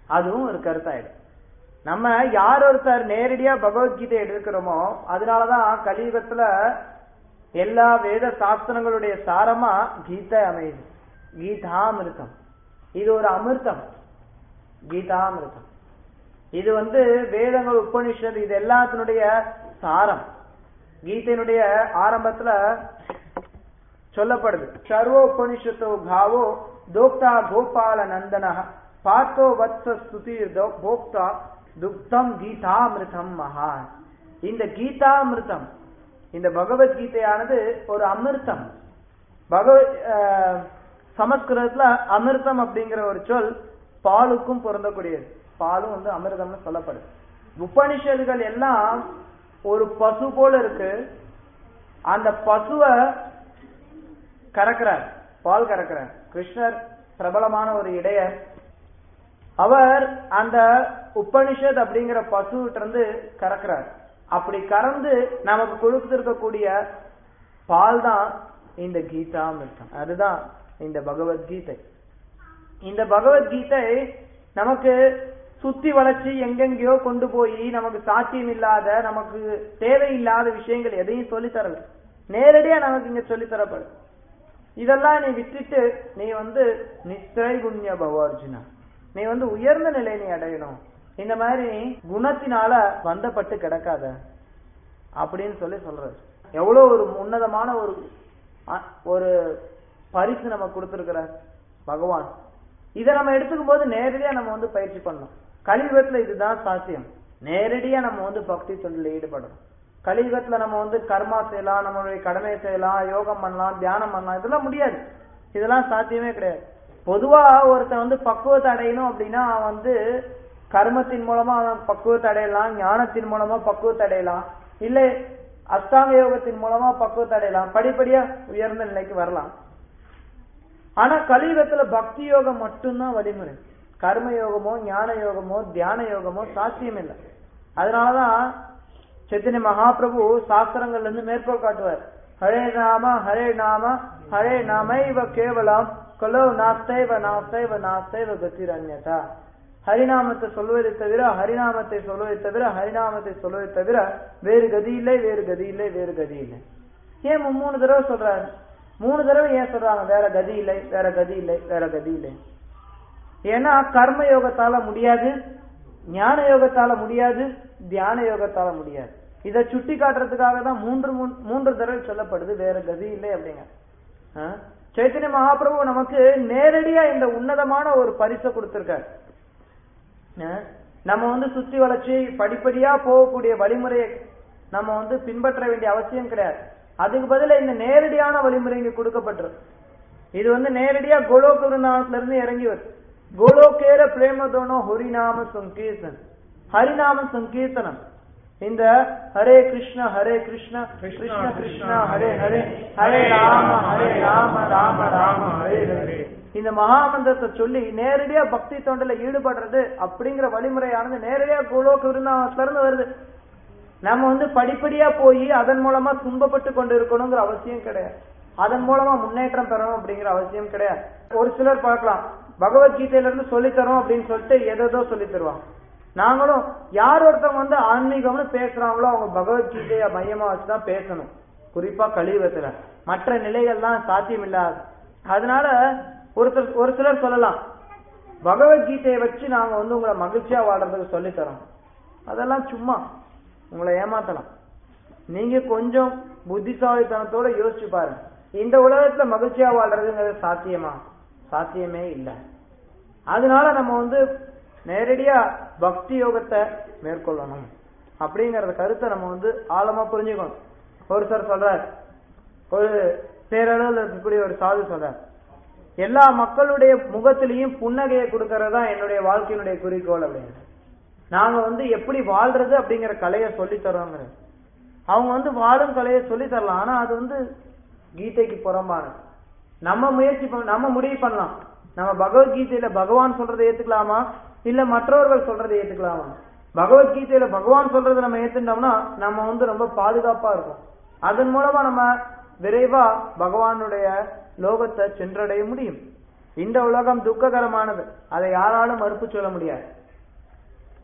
அதுவும் ஒரு கருத்தாயிடும். நம்ம யார் ஒருத்தர் நேரடியா பகவத்கீதை எடுக்கிறோமோ, அதனாலதான் கலியுகத்துல எல்லா வேத சாஸ்திரங்களுடைய சாரமா கீதை அமையுது. கீதாமிருத்தம், இது ஒரு அமிர்தம். கீதாமிருத்தம் இது வேதங்கள், உபனிஷத், இது எல்லாத்தினுடைய சாரம். கீதையினுடைய ஆரம்பத்துல சொல்லப்படுது, சர்வோ உபனிஷத்தோ காவோ தோக்தா கோபால நந்தன பார்த்தோ வத்ச ஸ்துதி போக்தா துக்தம் கீதாமிருதம் மகா. இந்த கீதாமிருதம், இந்த பகவத்கீதையானது ஒரு அமிர்தம். சமஸ்கிருதத்துல அமிர்தம் அப்படிங்கிற ஒரு சொல் பாலுக்கும் பொருந்தக்கூடியது. பாலும் அமிர்தம்னு சொல்லப்படுது. உபனிஷதுகள் எல்லாம் ஒரு பசு போல இருக்கு. அந்த பசுவை கறக்கிறார், பால் கறக்கிறார். கிருஷ்ணர் பிரபலமான ஒரு இடையர். அவர் அந்த உபனிஷத் அப்படிங்கிற பசுகிட்ட இருந்து கறக்கிறார். அப்படி கறந்து நமக்கு கொடுத்திருக்கக்கூடிய பால் தான் இந்த கீதாமிருதம். அதுதான் இந்த பகவத்கீதை. இந்த பகவத்கீதை நமக்கு சுத்தி வளைச்சு எங்கெங்கயோ கொண்டு போய் நமக்கு சாத்தியம் இல்லாத, நமக்கு தேவையில்லாத விஷயங்கள் எதையும் சொல்லித்தரல. நேரடியா நமக்கு இங்க சொல்லித்தரப்படும். இதெல்லாம் நீ விட்டுட்டு நீ நிஸ்திரை குண்ய பவார்ஜுனா, நீ உயர்ந்த நிலை நீ அடையணும். இந்த மாதிரி குணத்தினால வந்தப்பட்டு கிடக்காத அப்படின்னு சொல்றது. எவ்வளவு ஒரு உன்னதமான ஒரு பரிசு நம்ம கொடுத்திருக்கிறார் பகவான். இதை நம்ம எடுத்துக்கும் போது நேரடியா நம்ம பயிற்சி பண்ணணும். கலியுகத்துல இதுதான் சாத்தியம். நேரடியா நம்ம பக்தி தொண்டில் ஈடுபடணும். கலியுகத்துல நம்ம கர்மா செய்யலாம், நம்மளுடைய கடமையை செய்யலாம், யோகம் பண்ணலாம், தியானம் பண்ணலாம், இதெல்லாம் முடியாது. இதெல்லாம் சாத்தியமே கிடையாது. பொதுவா ஒருத்தன் பக்குவத்தை அடையணும் அப்படின்னா அவன் கர்மத்தின் மூலமா அவன் பக்குவத்தை அடையலாம், ஞானத்தின் மூலமா பக்குவத்தை அடையலாம், இல்ல அஷ்டாங்க யோகத்தின் மூலமா பக்குவத்தை அடையலாம், படிப்படியா உயர்ந்த நிலைக்கு வரலாம். ஆனா கலியுகத்துல பக்தி யோகம் மட்டும்தான் வழிமுறை. கர்ம யோகமோ ஞான யோகமோ தியான யோகமோ சாத்தியம் இல்லை. அதனாலதான் சைத்தன்ய மகாபிரபு சாஸ்திரங்கள்ல இருந்து மேற்கோள் காட்டுவார். ஹரே நாம ஹரே நாம ஹரே நாமைவ கேவலம் கலோ நாஸ்தைவ நாஸ்தைவ நாஸ்தைவ கதிரன்யதா. ஹரிநாமத்தை சொல்வதை தவிர, ஹரிநாமத்தை சொல்வதை தவிர, ஹரிநாமத்தை சொல்வதை தவிர வேறு கதி இல்லை, வேறு கதி இல்லை, வேறு கதி இல்லை. ஏன் 3 தடவை சொல்றாரு? 3 தடவை ஏன் சொல்றாங்க வேற கதி இல்லை, வேற கதி இல்லை, வேற கதி இல்லை? ஏன்னா கர்ம யோகத்தால முடியாது, ஞான யோகத்தால முடியாது, தியான யோகத்தால முடியாது. இதை சுட்டி காட்டுறதுக்காக தான் 3 தடவை சொல்லப்படுது வேற கதி இல்லை அப்படிங்க. சைத்தன்ய மகாபிரபு நமக்கு நேரடியா இந்த உன்னதமான ஒரு பரிசை கொடுத்திருக்காரு. நம்ம சுத்தி வளைச்சு படிப்படியா போகக்கூடிய வழிமுறையை நம்ம பின்பற்ற வேண்டிய அவசியம் கிடையாது. அதுக்கு பதில இந்த நேரடியான வழிமுறை இங்க கொடுக்கப்பட்டிருக்கு. இது நேரடியா கோலோக விருந்தாவனத்துல இருந்து இறங்கி வருது. கோலோகேர பிரேமதோனோ ஹரிநாம சங்கீர்த்தன், ஹரிநாம சங்கீர்த்தனம். இந்த ஹரே கிருஷ்ண கிருஷ்ண கிருஷ்ண ஹரே ஹரே, ஹரே ராம ராம ராம ஹரே ஹரே, இந்த மகாமந்திரத்தை சொல்லி நேரடியா பக்தி தொண்டில ஈடுபடுறது அப்படிங்கிற வழிமுறையானது நேரடியா கோலோக விருந்தாவனத்துல இருந்து வருது. நம்ம படிப்படியா போய் அதன் மூலமா துன்பப்பட்டு கொண்டு இருக்கணுங்கிற அவசியம் கிடையாது. அதன் மூலமா முன்னேற்றம் பெறணும் அப்படிங்கிற அவசியம் கிடையாது. ஒரு சிலர் பார்க்கலாம், பகவத்கீதையில இருந்து சொல்லித்தரோம் அப்படின்னு சொல்லிட்டு எதோ சொல்லி தருவாங்க. நாங்களும் யார் ஒருத்தவங்க ஆன்மீகம்னு பேசுறாங்களோ அவங்க பகவத்கீதைய மையமா வச்சுதான் பேசணும். குறிப்பா கலியுகத்துல மற்ற நிலைகள்லாம் சாத்தியம் இல்லாது. அதனால ஒரு சிலர் சொல்லலாம், பகவத்கீதையை வச்சு நாங்க உங்களை மகிழ்ச்சியா வாழ்றதுக்கு சொல்லித்தரோம். அதெல்லாம் சும்மா உங்களை ஏமாத்தலாம். நீங்க கொஞ்சம் புத்திசாலித்தனத்தோட யோசிச்சு பாருங்க. இந்த உலகத்துல மகிழ்ச்சியா வாழ்றதுங்கிறது சாத்தியமா? சாத்தியமே இல்லை. அதனால நம்ம நேரடியா பக்தி யோகத்தை மேற்கொள்ளணும் அப்படிங்கறத கருத்தை நம்ம ஆழமா புரிஞ்சுக்கணும். ஒரு சார் சொல்றார், ஒரு பேரளவில் இருக்கக்கூடிய ஒரு சாது சொல்றார், எல்லா மக்களுடைய முகத்திலையும் புன்னகையை கொடுக்கறதா என்னுடைய வாழ்க்கையினுடைய குறிக்கோள் அப்படின்னு. நாங்க எப்படி வாழ்றது அப்படிங்கிற கலையை சொல்லி தரோங்கிற. அவங்க வாழும் கலையை சொல்லி தரலாம், ஆனா அது கீதைக்கு புறம்பானது. நம்ம முயற்சி நம்ம முடிவு பண்ணலாம், நம்ம பகவத்கீதையில பகவான் சொல்றதை ஏத்துக்கலாமா இல்ல மற்றவர்கள் சொல்றதை ஏத்துக்கலாமா. பகவத்கீதையில பகவான் சொல்றதை நம்ம ஏத்துட்டோம்னா நம்ம ரொம்ப பாதுகாப்பா இருக்கும். அதன் மூலமா நம்ம விரைவா பகவானுடைய லோகத்தை சென்றடைய முடியும். இந்த உலகம் துக்ககரமானது, அதை யாராலும் மறுப்பு சொல்ல முடியாது.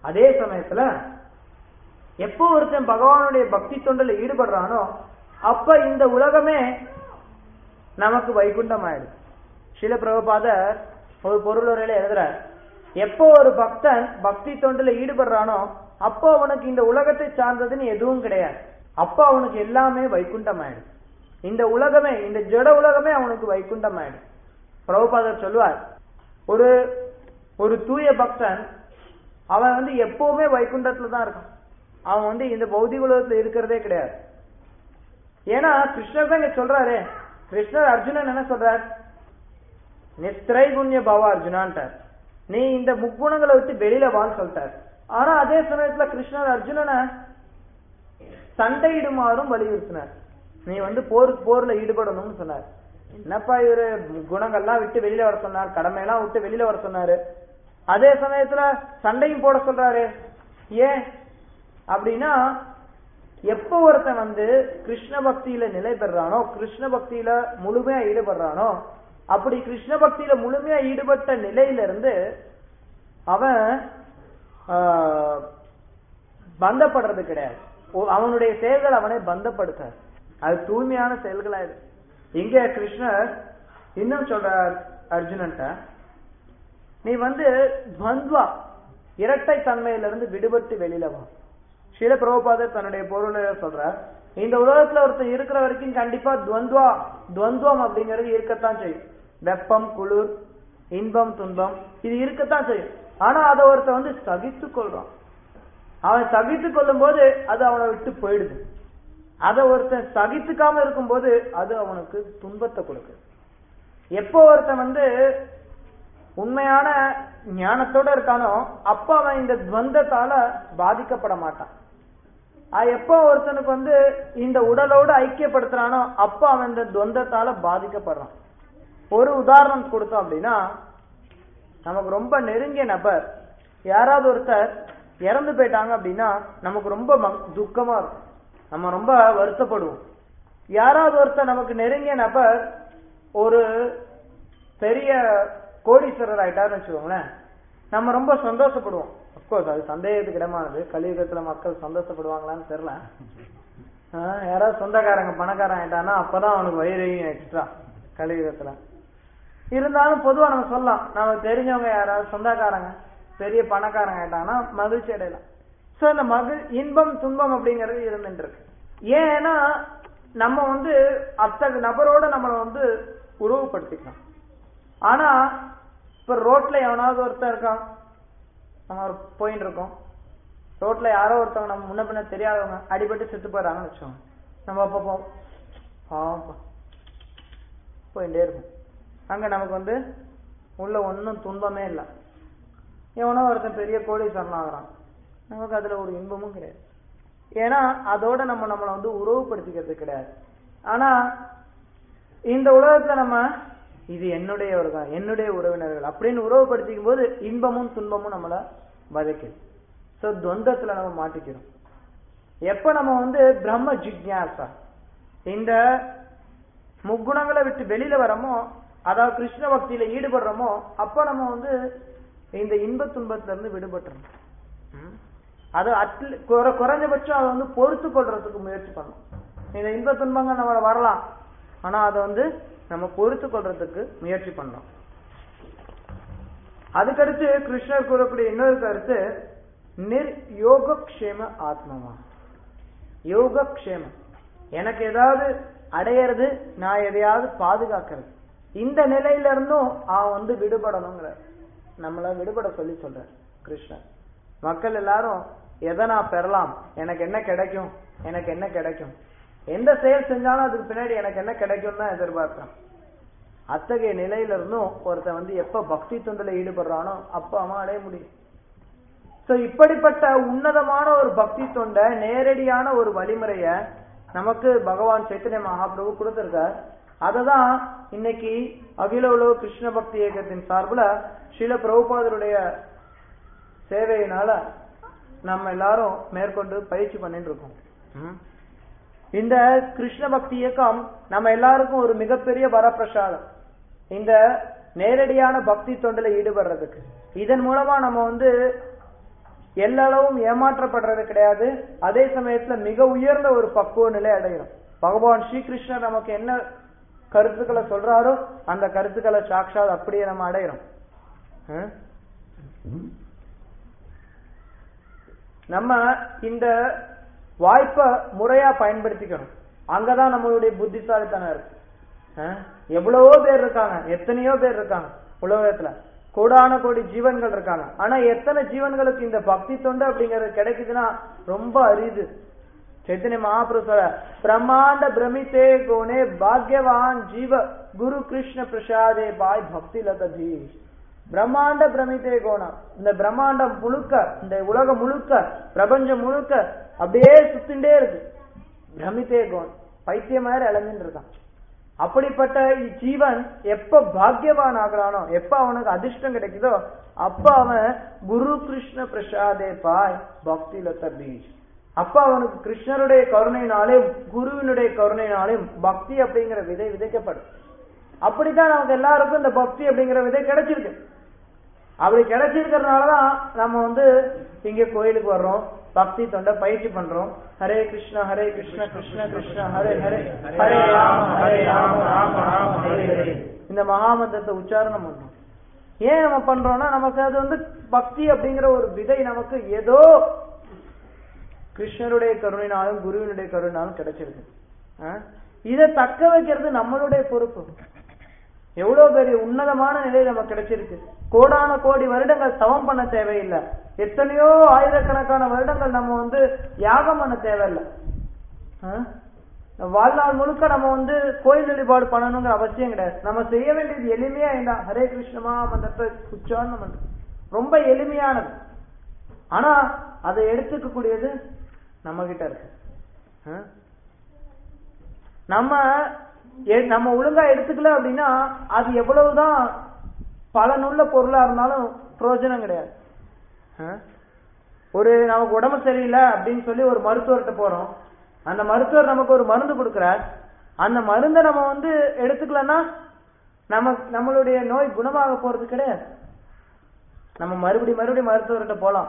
அதே சமயத்துல எப்போ ஒருத்தன் பகவானுடைய பக்தி தொண்டில் ஈடுபடுறானோ அப்ப இந்த உலகமே நமக்கு வைகுண்டம் ஆயிடுது. ஸ்ரீல பிரபுபாதர் ஒரு பொருளுரையில எழுதுறார், எப்போ ஒரு பக்தன் பக்தி தொண்டில் ஈடுபடுறானோ அப்போ அவனுக்கு இந்த உலகத்தை சார்ந்ததுன்னு எதுவும் கிடையாது. அப்போ அவனுக்கு எல்லாமே வைகுண்டம் ஆயிடும். இந்த உலகமே, இந்த ஜட உலகமே அவனுக்கு வைகுண்டம் ஆயிடும். பிரபுபாதர் சொல்லுவார், ஒரு தூய பக்தன் அவன் எப்பவுமே வைகுண்டத்துல தான் இருக்கான். அவன் இந்த பௌதிக உலகத்துல இருக்கிறதே கிடையாது. ஏன்னா கிருஷ்ணர் தான் இங்க சொல்றாரு. கிருஷ்ணர் அர்ஜுனன் என்ன சொல்றார்? நிஸ்திரைகுண்ய பவ அர்ஜுனான்ட்டார். நீ இந்த முக்குணங்களை விட்டு வெளியில வான்னு சொல்லிட்டார். ஆனா அதே சமயத்துல கிருஷ்ணர் அர்ஜுனனை சண்டையிடுமாறும் வலியுறுத்தினார். நீ போர்ல ஈடுபடணும்னு சொன்னார். என்னப்பா இவரு குணங்கள்லாம் விட்டு வெளியில வர சொன்னார், கடமையெல்லாம் விட்டு வெளியில வர சொன்னாரு. அதே சமயத்துல சண்டையும் போட சொல்றாரு. ஏன் அப்படின்னா, எப்ப ஒருத்தன் கிருஷ்ண பக்தியில நிலை பெறானோ, கிருஷ்ண பக்தியில முழுமையா ஈடுபடுறானோ, அப்படி கிருஷ்ண பக்தியில முழுமையா ஈடுபட்ட நிலையில இருந்து அவன் பந்தப்படுறது கிடையாது. அவனுடைய செயல்கள் அவனை பந்தப்படுத்த, அது தூய்மையான செயல்களாயிரு. இங்க கிருஷ்ணர் இன்னும் சொல்றார் அர்ஜுனன்ட்ட, நீ துவந்த்வா இரட்டை தன்மையிலிருந்து விடுபட்டு வெளியில வா. ஸ்ரீல பிரபுபாதர் தன்னுடைய பொருளை சொல்றார், இந்த உலகத்துல ஒருத்தர் இருக்கிற வரைக்கும் கண்டிப்பா துவந்துவம் அப்படிங்கிறது இருக்கத்தான் செய்யும். வெப்பம், குளிர், இன்பம், துன்பம் இது இருக்கத்தான் செய்யும். ஆனா அதை ஒருத்தர் சகித்து கொள்றான். அவன் சகித்து கொள்ளும் போது அது அவனை விட்டு போயிடுது. அதை ஒருத்தன் சகித்துக்காம இருக்கும் போது அது அவனுக்கு துன்பத்தை கொடுக்குது. எப்போ ஒருத்தன் உண்மையான ஞானத்தோட இருக்கானோ அப்ப அவன் இந்த துவந்தத்தால பாதிக்கப்பட மாட்டான். எப்போ ஒருத்தனுக்கு இந்த உடலோடு ஐக்கியப்படுத்துறானோ அப்ப அவன் இந்த துவந்தத்தால பாதிக்கப்படுறான். ஒரு உதாரணம் கொடுத்தோம் அப்படின்னா, நமக்கு ரொம்ப நெருங்கிய நபர் யாராவது ஒருத்தர் இறந்து போயிட்டாங்க அப்படின்னா நமக்கு ரொம்ப துக்கமா இருக்கும், நம்ம ரொம்ப வருத்தப்படுவோம். யாராவது ஒருத்தர் நமக்கு நெருங்கிய நபர் ஒரு பெரிய கோடீஸ்வரர் ஆயிட்டாருன்னு வச்சுக்கோங்களேன், நம்ம ரொம்ப சந்தோஷப்படுவோம். அப்கோர்ஸ் அது சந்தேகத்துக்கு இடமானது. கலியுகத்துல மக்கள் சந்தோஷப்படுவாங்களான்னு தெரியல. யாராவது சொந்தக்காரங்க பணக்காரன் ஆயிட்டானா அப்பதான் அவனுக்கு வயிறையும் எக்ஸ்ட்ரா கலியுகத்துல. இருந்தாலும் பொதுவா நம்ம சொல்லலாம், நமக்கு தெரிஞ்சவங்க யாராவது சொந்தக்காரங்க பெரிய பணக்காரங்க ஆயிட்டானா மகிழ்ச்சி அடையலாம். சோ இந்த இன்பம் துன்பம் அப்படிங்கிறது இருந்துட்டு இருக்கு. ஏன்னா நம்ம அத்தகைய நபரோட நம்மளை உருவப்படுத்திக்கலாம். ஆனா இப்ப ரோட்ல எவனாவது ஒருத்தர் இருக்கான், நம்ம போயிட்டு இருக்கோம், ரோட்ல யாரோ ஒருத்தவங்க நம்ம முன்ன பின்ன தெரியாதவங்க அடிபட்டு செத்து போயிடறாங்கன்னு வச்சோம், நம்ம அப்போ போயிட்டே இருக்கும். அங்க நமக்கு உள்ள ஒன்னும் துன்பமே இல்லை. எவனோ ஒருத்தன் பெரிய கோடீஸ்வரன் ஆகிறான், நமக்கு அதுல ஒரு இன்பமும் கிடையாது. ஏன்னா அதோட நம்மளை உறவுபடுத்திக்கிறது கிடையாது. ஆனா இந்த உலகத்துல நம்ம இது என்னுடையவர்கள், என்னுடைய உறவினர்கள் அப்படின்னு உறவுபடுத்திக்கும் போது இன்பமும் துன்பமும் நம்மள வதைக்குது. சோ துவந்தத்துல நம்ம மாட்டிக்கிறோம். எப்ப நம்ம பிரம்ம ஜிக்ஞாசா, இந்த முக்குணங்களை விட்டு வெளியில வரமோ, அதாவது கிருஷ்ண பக்தியில ஈடுபடுறோமோ, அப்ப நம்ம இந்த இன்ப துன்பத்துல இருந்து விடுபட்டுறோம். அது குறைஞ்சபட்சம் அதை பொறுத்து கொள்றதுக்கு முயற்சி பண்ணணும். இந்த இன்ப துன்பங்கள் நம்ம வரலாம், ஆனா அதை நம்ம பொறுத்து கொள்றதுக்கு முயற்சி பண்ணலாம். அதுக்கடுத்து கிருஷ்ணர் கூறக்கூடிய இன்னொரு கருத்து யோகக்ஷேம ஆத்மமா. யோகக்ஷேமம், எனக்கு ஏதாவது அடையிறது, நான் எதையாவது பாதுகாக்கிறது, இந்த நிலையில இருந்தும் அவன் விடுபடணுங்கிற, நம்மள விடுபட சொல்லி சொல்ற கிருஷ்ணர். மக்கள் எல்லாரும் எதை நான் பெறலாம், எனக்கு என்ன கிடைக்கும், எனக்கு என்ன கிடைக்கும், எந்த செயல் செஞ்சாலும் அதுக்கு பின்னாடி எனக்கு என்ன கிடைக்கும் தான் எதிர்பார்க்கிறேன். அத்தகைய நிலையில இருந்தும் ஒருத்தன் எப்ப பக்தி தொண்டில் ஈடுபடுறானோ அப்ப அவன் அடைய முடியும். சோ இப்படிப்பட்ட உன்னதமான ஒரு பக்தி தொண்டை, நேரடியான ஒரு வழிமுறைய நமக்கு பகவான் சைத்தன்ய மகாபிரபு கொடுத்திருக்கார். அததான் இன்னைக்கு அகில உலக கிருஷ்ண பக்தி இயக்கத்தின் சார்பில் ஸ்ரீல பிரபுபாதருடைய சேவையினால நம்ம எல்லாரும் மேற்கொண்டு பயிற்சி பண்ணிட்டு இருக்கோம். இந்த கிருஷ்ண பக்தி இயக்கம் நம்ம எல்லாருக்கும் ஒரு மிகப்பெரிய வரப்பிரசாதம். இந்த நேரடியான பக்தி தொண்டில் ஈடுபடுறதுக்கு இதன் மூலமா நம்ம எல்லாரும் ஏமாற்றப்படுறது கிடையாது. அதே சமயத்துல மிக உயர்ந்த ஒரு பக்குவ நிலை அடைகிறோம். பகவான் ஸ்ரீகிருஷ்ணர் நமக்கு என்ன கருத்துக்களை சொல்றாரோ அந்த கருத்துக்களை சாட்சாத் அப்படியே நம்ம அடைகிறோம். நம்ம இந்த வாய்ப்பை முறையா பயன்படுத்திக்கணும். அங்கதான் நம்மளுடைய புத்திசாலித்தனம் இருக்கு. எவ்வளவோ பேர் இருக்காங்க, எத்தனையோ பேர் இருக்காங்க உலகத்துல, கோடான கோடி ஜீவன்கள் இருக்காங்க. ஆனா எத்தனை ஜீவன்களுக்கு இந்த பக்தி தொண்டு அப்படிங்கிறது கிடைக்குதுன்னா ரொம்ப அரிது. चैतन्य महाप्रभु ब्रह्मांड भ्रमिते गोने भाग्यवान जीव गुरु कृष्ण प्रसादे बाय भक्ति लतधी. பிரம்மாண்ட பிரமித்தே கோணம், இந்த பிரம்மாண்டம் முழுக்க, இந்த உலகம் முழுக்க, பிரபஞ்சம் முழுக்க அப்படியே சுத்திண்டே இருக்கு. பிரமித்தே கோணம், பைத்தியம் மாதிரி அலைஞ்சிட்டு இருக்கான். அப்படிப்பட்ட ஜீவன் எப்ப பாக்யவான் ஆகிறானோ, எப்ப அவனுக்கு அதிர்ஷ்டம் கிடைக்குதோ, அப்ப அவன் குரு கிருஷ்ண பிரசாதே பாய் பக்தி லத பீஜ். அப்ப அவனுக்கு கிருஷ்ணருடைய கருணையினாலும் குருவினுடைய கருணையினாலும் பக்தி அப்படிங்கிற விதை விதைக்கப்படும். அப்படித்தான் நமக்கு எல்லாருக்கும் இந்த பக்தி அப்படிங்கிற விதை கிடைச்சிருக்கு. அப்படி கிடைச்சிருக்கிறதுனாலதான் நம்ம இங்க கோயிலுக்கு வர்றோம், பக்தி தொண்டை பயிற்சி பண்றோம். ஹரே கிருஷ்ணா ஹரே கிருஷ்ணா கிருஷ்ண கிருஷ்ணா ஹரே ஹரே ஹரே ராம ராம ராம ஹரே ஹரே இந்த மகாமந்திரத்தை உச்சாரணம் பண்றோம். ஏன் நம்ம பண்றோம்னா, நமக்கு அது பக்தி அப்படிங்கிற ஒரு விதை நமக்கு ஏதோ கிருஷ்ணருடைய கருணைனாலும் குருவினுடைய கருணைனாலும் கிடைச்சிருக்கு. இதை தக்க வைக்கிறது நம்மளுடைய பொறுப்பு. எவ்வளவு பெரிய உன்னதமான நிலை நமக்கு கிடைச்சிருக்கு. கோடான கோடி வருடங்கள் தவம் பண்ண தேவையில்லை. எத்தனையோ ஆயிரக்கணக்கான வருடங்கள் நம்ம யாகம் பண்ண தேவையில்லை. வாழ்நாள் முழுக்க நம்ம கோயில் வழிபாடு பண்ணணுங்கிற அவசியம் கிடையாது. நம்ம செய்ய வேண்டியது எளிமையா இருந்தா ஹரே கிருஷ்ணமா மந்திரத்தை உச்சாரணம் பண்றது ரொம்ப எளிமையானது. ஆனா அதை எடுத்துக்க கூடியது நம்ம கிட்ட இருக்கு. நம்ம ஒழுங்கா எடுத்துக்கல அப்படின்னா அது எவ்வளவுதான் பலனுள்ள பொருளா இருந்தாலும் பிரயோஜனம் கிடையாது. நமக்கு உடம்பு சரியில்லை அப்படின்னு சொல்லி ஒரு மருத்துவர்கிட்ட போறோம். அந்த மருத்துவர் நமக்கு ஒரு மருந்து கொடுக்கிறார். அந்த மருந்தை நம்ம எடுத்துக்கலன்னா நம்மளுடைய நோய் குணமாக போறது கிடையாது. நம்ம மறுபடியும் மருத்துவர்கிட்ட போலாம்,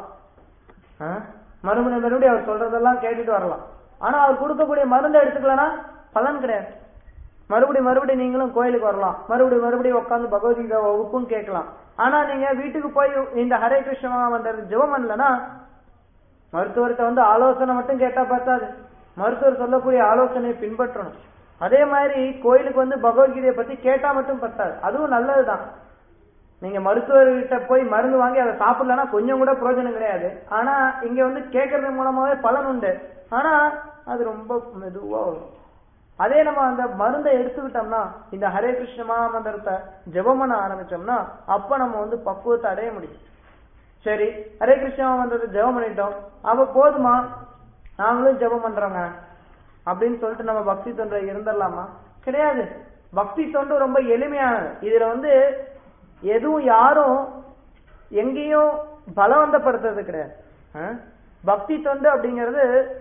மறுபடியும் அவர் சொல்றதெல்லாம் கேட்டுட்டு வரலாம். ஆனா அவர் கொடுக்கக்கூடிய மருந்தை எடுத்துக்கலன்னா பலன் கிடையாது. மறுபடியும் நீங்களும் கோயிலுக்கு வரலாம், மறுபடியும் உட்காந்து பகவத்கீதை வகுப்புன்னு கேட்கலாம். ஆனா நீங்க வீட்டுக்கு போய் இந்த ஹரே கிருஷ்ணா மந்திரம் ஜெபம் பண்ணலன்னா, மருத்துவர்கிட்ட ஆலோசனை மட்டும் கேட்டா பார்த்தாது, மருத்துவர் சொல்லக்கூடிய ஆலோசனையை பின்பற்றணும். அதே மாதிரி கோயிலுக்கு பகவத்கீதையை பத்தி கேட்டா மட்டும் பத்தாது, அதுவும் நல்லதுதான். நீங்க மருத்துவர்கிட்ட போய் மருந்து வாங்கி அதை சாப்பிடலன்னா கொஞ்சம் கூட பிரயோஜனம் கிடையாது. ஆனா இங்க கேட்கறது மூலமாவே பலன் உண்டு. ஆனா அது ரொம்ப மெதுவா வரும். அதே நம்ம அந்த மருந்தை எடுத்துக்கிட்டோம்னா, இந்த ஹரே கிருஷ்ண மந்திரத்தை ஜெபம் பண்ண ஆரம்பிச்சோம்னா அப்ப நம்ம பக்குவத்தை அடைய முடியும். சரி, ஹரே கிருஷ்ண மந்திரத்தை ஜெபம் பண்ணிட்டோம், அப்ப போதுமா நாங்களும் ஜெபம் பண்றோங்க அப்படின்னு சொல்லிட்டு நம்ம பக்தி தொண்டை இருந்துடலாமா? கிடையாது. பக்தி தொண்டு ரொம்ப எளிமையானது. இதுல எதுவும் யாரும் எங்கேயும் பலவந்தப்படுத்துறது கிடையாது. பக்தி தொண்டு அப்படிங்கிறது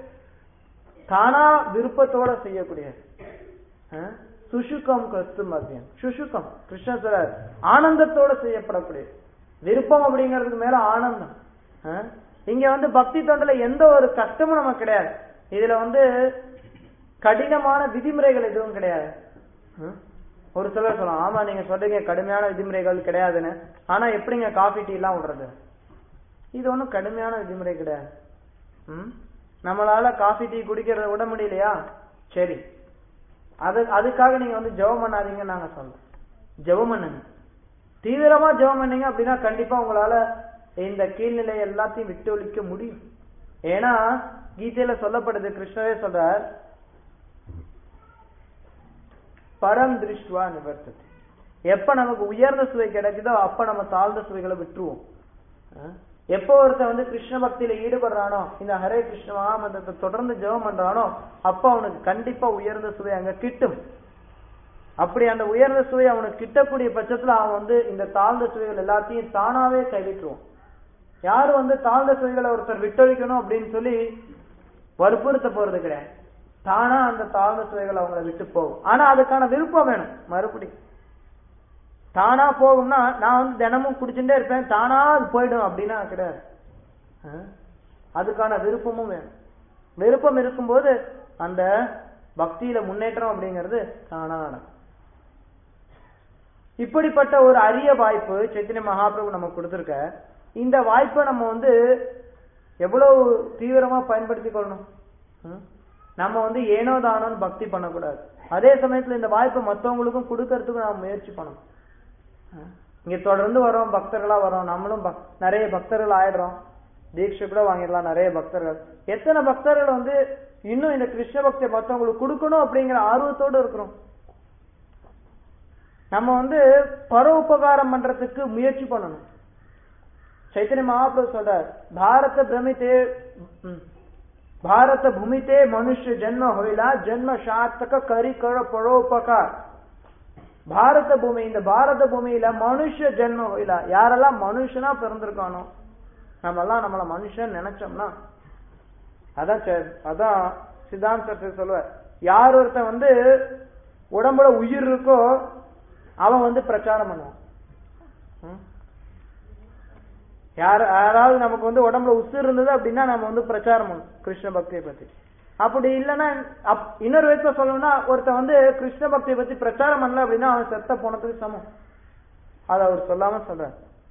தானா விருப்பத்தோட செய்யக்கூடியது. சுசுகம் கஸ்து மத்தியம், சுசுகம் கிருஷ்ண சொல்றார், ஆனந்தத்தோட செய்யப்படக்கூடியது. விருப்பம் அப்படிங்கிறதுக்கு மேல ஆனந்தம். இங்க பக்தி தொண்டுல எந்த ஒரு கஷ்டமும் நமக்கு கிடையாது. இதுல கடினமான விதிமுறைகள் எதுவும் கிடையாது. ஒரு சிலர் சொல்லலாம், ஆமா நீங்க சொல்றீங்க கடுமையான விதிமுறைகள் கிடையாதுன்னு, ஆனா எப்படிங்க காஃபி டீ எல்லாம் விடுறது? இது ஒன்றும் கடுமையான விதிமுறை கிடையாது. நம்மளால காஃபி டீ குடிக்கிறத விட முடியலையா? சரி, அதுக்காக நீங்க ஜெபம் பண்ணாதீங்க நாங்க சொல்றோம். ஜெபம் பண்ணுங்க, தீவிரமா ஜெபம் பண்ணீங்க அப்படின்னா கண்டிப்பா உங்களால இந்த கீழ்நிலை எல்லாத்தையும் விட்டு ஒழிக்க முடியும். ஏன்னா கீதையில சொல்லப்படுது, கிருஷ்ணரே சொல்றார், பரம் திருஷ்டுவா நிவர்த்தது. எப்ப நமக்கு உயர்ந்த சுவை கிடைக்குதோ அப்ப நம்ம தாழ்ந்த சுவைகளை விட்டுருவோம். எப்போ ஒருத்தன் கிருஷ்ண பக்தியில ஈடுபடுறானோ, இந்த ஹரே கிருஷ்ண மந்திரத்தை தொடர்ந்து ஜெபம் பண்றானோ, அப்ப அவனுக்கு கண்டிப்பா உயர்ந்த சுவை அங்க கிட்டும். அப்படி அந்த உயர்ந்த சுவை அவனுக்கு கிட்டக்கூடிய பட்சத்துல அவன் இந்த தாழ்ந்த சுவைகள் எல்லாத்தையும் தானாவே கைவிட்டுருவான். யாரும் தாழ்ந்த சுவைகளை ஒருத்தர் விட்டொழிக்கணும் அப்படின்னு சொல்லி வற்புறுத்த போறது கிடையாது. தானா அந்த தாழ்ந்த சுவைகள் அவங்களை விட்டு போகும். ஆனா அதுக்கான விருப்பம் வேணும். மறுபடியும் தானா போகும்னா நான் தினமும் குடிச்சுட்டே இருப்பேன், தானா அது போயிடும் அப்படின்னா கிடையாது. அதுக்கான விருப்பமும் வேணும். விருப்பம் இருக்கும்போது அந்த பக்தியில முன்னேற்றம் அப்படிங்கிறது தானா நடக்கும். இப்படிப்பட்ட ஒரு அரிய வாய்ப்பு சைத்தன்ய மகாபிரபு நமக்கு கொடுத்திருக்க. இந்த வாய்ப்பை நம்ம எவ்வளவு தீவிரமா பயன்படுத்தி கொள்ளணும். நம்ம ஏனோ தானோன்னு பக்தி பண்ணக்கூடாது. அதே சமயத்துல இந்த வாய்ப்பை மற்றவங்களுக்கும் கொடுக்கறதுக்கு நாம முயற்சி பண்ணணும். இங்க தொடர்ந்து வரோம், பக்தர்களா வரோம், நம்மளும் நிறைய பக்தர்கள் ஆயிடுறோம், தீட்சை கூட வாங்கிடலாம். நிறைய பக்தர்கள், எத்தனை பக்தர்கள் இன்னும் இந்த கிருஷ்ண பக்தியை மற்றவங்களுக்கு கொடுக்கணும் அப்படிங்கிற ஆர்வத்தோடு இருக்கிறோம். நம்ம பர உபகாரம் பண்றதுக்கு முயற்சி பண்ணணும். சைத்தன்ய மகாபிரபு சொல்றார், பாரத பூமித்தே மனுஷ்ய ஜென்ம ஹோயிலா ஜென்ம சார்த்தக கரி கர பரோபகார். பாரத பூமி, இந்த பாரத பூமியில மனுஷ ஜென்ம ஹோயிலா, யாரெல்லாம் மனுஷனா பிறந்திருக்கானோ, நம்மெல்லாம் நம்மள மனுஷன் நினைச்சோம்னா, அதான் சித்தாந்த சொல்லுவ, யார் ஒருத்தன் உடம்புல உயிர் இருக்கோ அவன் பிரச்சாரம் பண்ணுவான். யாராவது நமக்கு உடம்புல உசுர் இருந்தது அப்படின்னா நம்ம பிரச்சாரம் பண்ணும் கிருஷ்ண பக்தியை பத்தி. அப்படி இல்லைன்னா இன்னொரு விதத்துல சொல்லணும்னா, ஒருத்தன் கிருஷ்ண பக்தியை பத்தி பிரச்சாரம் பண்ணல அப்படின்னா அவன் செத்த போனதுக்கு சமம். அத அவர் சொல்லாம சொல்ற.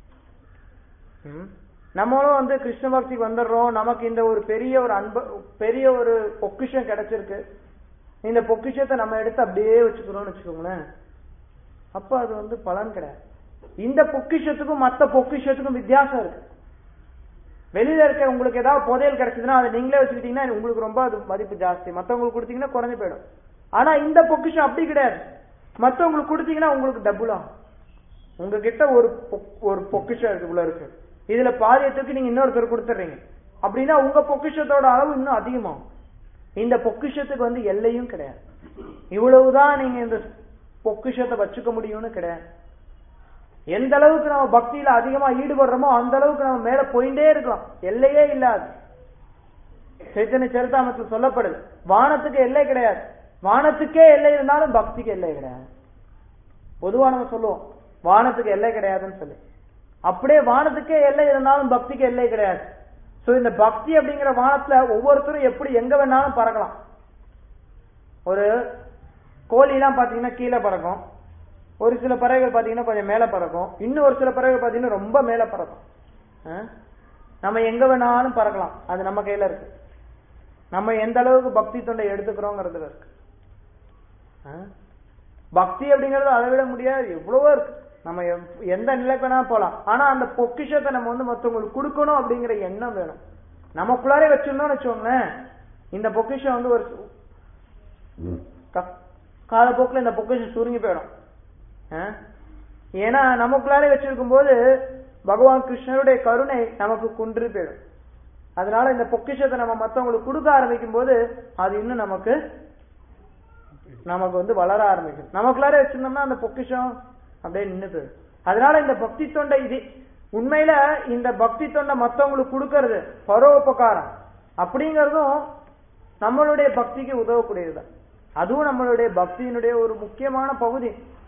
நம்மளும் கிருஷ்ண பக்திக்கு வந்துடுறோம், நமக்கு இந்த ஒரு பெரிய ஒரு பொக்கிஷம் கிடைச்சிருக்கு, இந்த பொக்கிஷத்தை நம்ம எடுத்து அப்படியே வச்சுக்கிறோம்னு வச்சுக்கோங்களேன், அப்ப அது பலன் கிடையாது. இந்த பொக்கிஷத்துக்கும் மற்ற பொக்கிஷத்துக்கும் வித்தியாசம் இருக்கு. வெளியில இருக்க உங்களுக்கு ஏதாவது புதையல் கிடைச்சதுன்னா அதை நீங்களே வச்சுக்கிட்டீங்கன்னா உங்களுக்கு ரொம்ப அது மதிப்பு ஜாஸ்தி, மற்றவங்களுக்கு கொடுத்தீங்கன்னா குறைஞ்சு போயிடும். ஆனா இந்த பொக்கிஷம் அப்படி கிடையாது, மற்றவங்களுக்கு கொடுத்தீங்கன்னா உங்களுக்கு டபுள் ஆகும். உங்ககிட்ட ஒரு பொக்கிஷம் இதுக்குள்ள இருக்கு, இதுல பாதியத்துக்கு நீங்க இன்னொருத்தர் கொடுத்துறீங்க அப்படின்னா உங்க பொக்கிஷத்தோட அளவு இன்னும் அதிகமாகும். இந்த பொக்கிஷத்துக்கு எல்லையும் கிடையாது. இவ்வளவுதான் நீங்க இந்த பொக்கிஷத்தை வச்சுக்க முடியும்னு கிடையாது. எந்த அளவுக்கு நம்ம பக்தியில அதிகமா ஈடுபடுறோமோ அந்த அளவுக்கு நம்ம மேல போயிட்டே இருக்கலாம், எல்லையே இல்லாது. சைத்தன்ய சரிதாமத்தில் சொல்லப்படுது, வானத்துக்கு எல்லை கிடையாது, வானத்துக்கே எல்லை இருந்தாலும் பக்திக்கு எல்லை கிடையாது. பொதுவா நம்ம சொல்லுவோம் வானத்துக்கு எல்லை கிடையாதுன்னு சொல்லி, அப்படியே வானத்துக்கே எல்லை இருந்தாலும் பக்திக்கு எல்லை கிடையாது. சோ இந்த பக்தி அப்படிங்கிற வானத்துல ஒவ்வொருத்தரும் எப்படி எங்க வேணாலும் பறக்கலாம். ஒரு கோழி எல்லாம் பாத்தீங்கன்னா கீழே பறக்கும், ஒரு சில பறவைகள் பாத்தீங்கன்னா கொஞ்சம் மேல பறக்கும், இன்னும் ஒரு சில பறவைகள் பாத்தீங்கன்னா ரொம்ப மேல பறக்கும். நம்ம எங்க வேணாலும் பறக்கலாம், அது நம்ம கையில இருக்கு. நம்ம எந்த அளவுக்கு பக்தி தொண்டை எடுத்துக்கிறோங்கிறதுல இருக்கு. பக்தி அப்படிங்கறது அதை விட முடியாது, எவ்வளவோ இருக்கு. நம்ம எந்த நிலைக்கு வேணா போலாம், ஆனா அந்த பொக்கிஷத்தை நம்ம மற்றவங்களுக்கு கொடுக்கணும் அப்படிங்கிற எண்ணம் வேணும். நமக்குள்ளாரே வச்சிருந்தோம்னு வச்சுக்கோங்களேன், இந்த பொக்கிஷம் ஒரு காலப்போக்கில் இந்த பொக்கிஷம் சுருங்கி போயிடும். ஏன்னா நமக்குள்ளாரே வச்சிருக்கும் போது பகவான் கிருஷ்ணருடைய கருணை நமக்கு குன்றி போயிடும். அதனால இந்த பொக்கிஷத்தை நம்ம மற்றவங்களுக்கு கொடுக்க ஆரம்பிக்கும் போது அது இன்னும் நமக்கு வளர ஆரம்பிக்கும். நமக்குள்ளாரே வச்சிருந்தோம்னா அந்த பொக்கிஷம் அப்படியே நின்று போயிடும். அதனால இந்த பக்தி தொண்டை, இது உண்மையில இந்த பக்தி தொண்டை மற்றவங்களுக்கு கொடுக்கறது பரோபகாரம் அப்படிங்கறதும் நம்மளுடைய பக்திக்கு உதவக்கூடியதுதான். அதுவும் நம்மளுடைய பக்தியினுடைய ஒரு முக்கியமான பகுதி.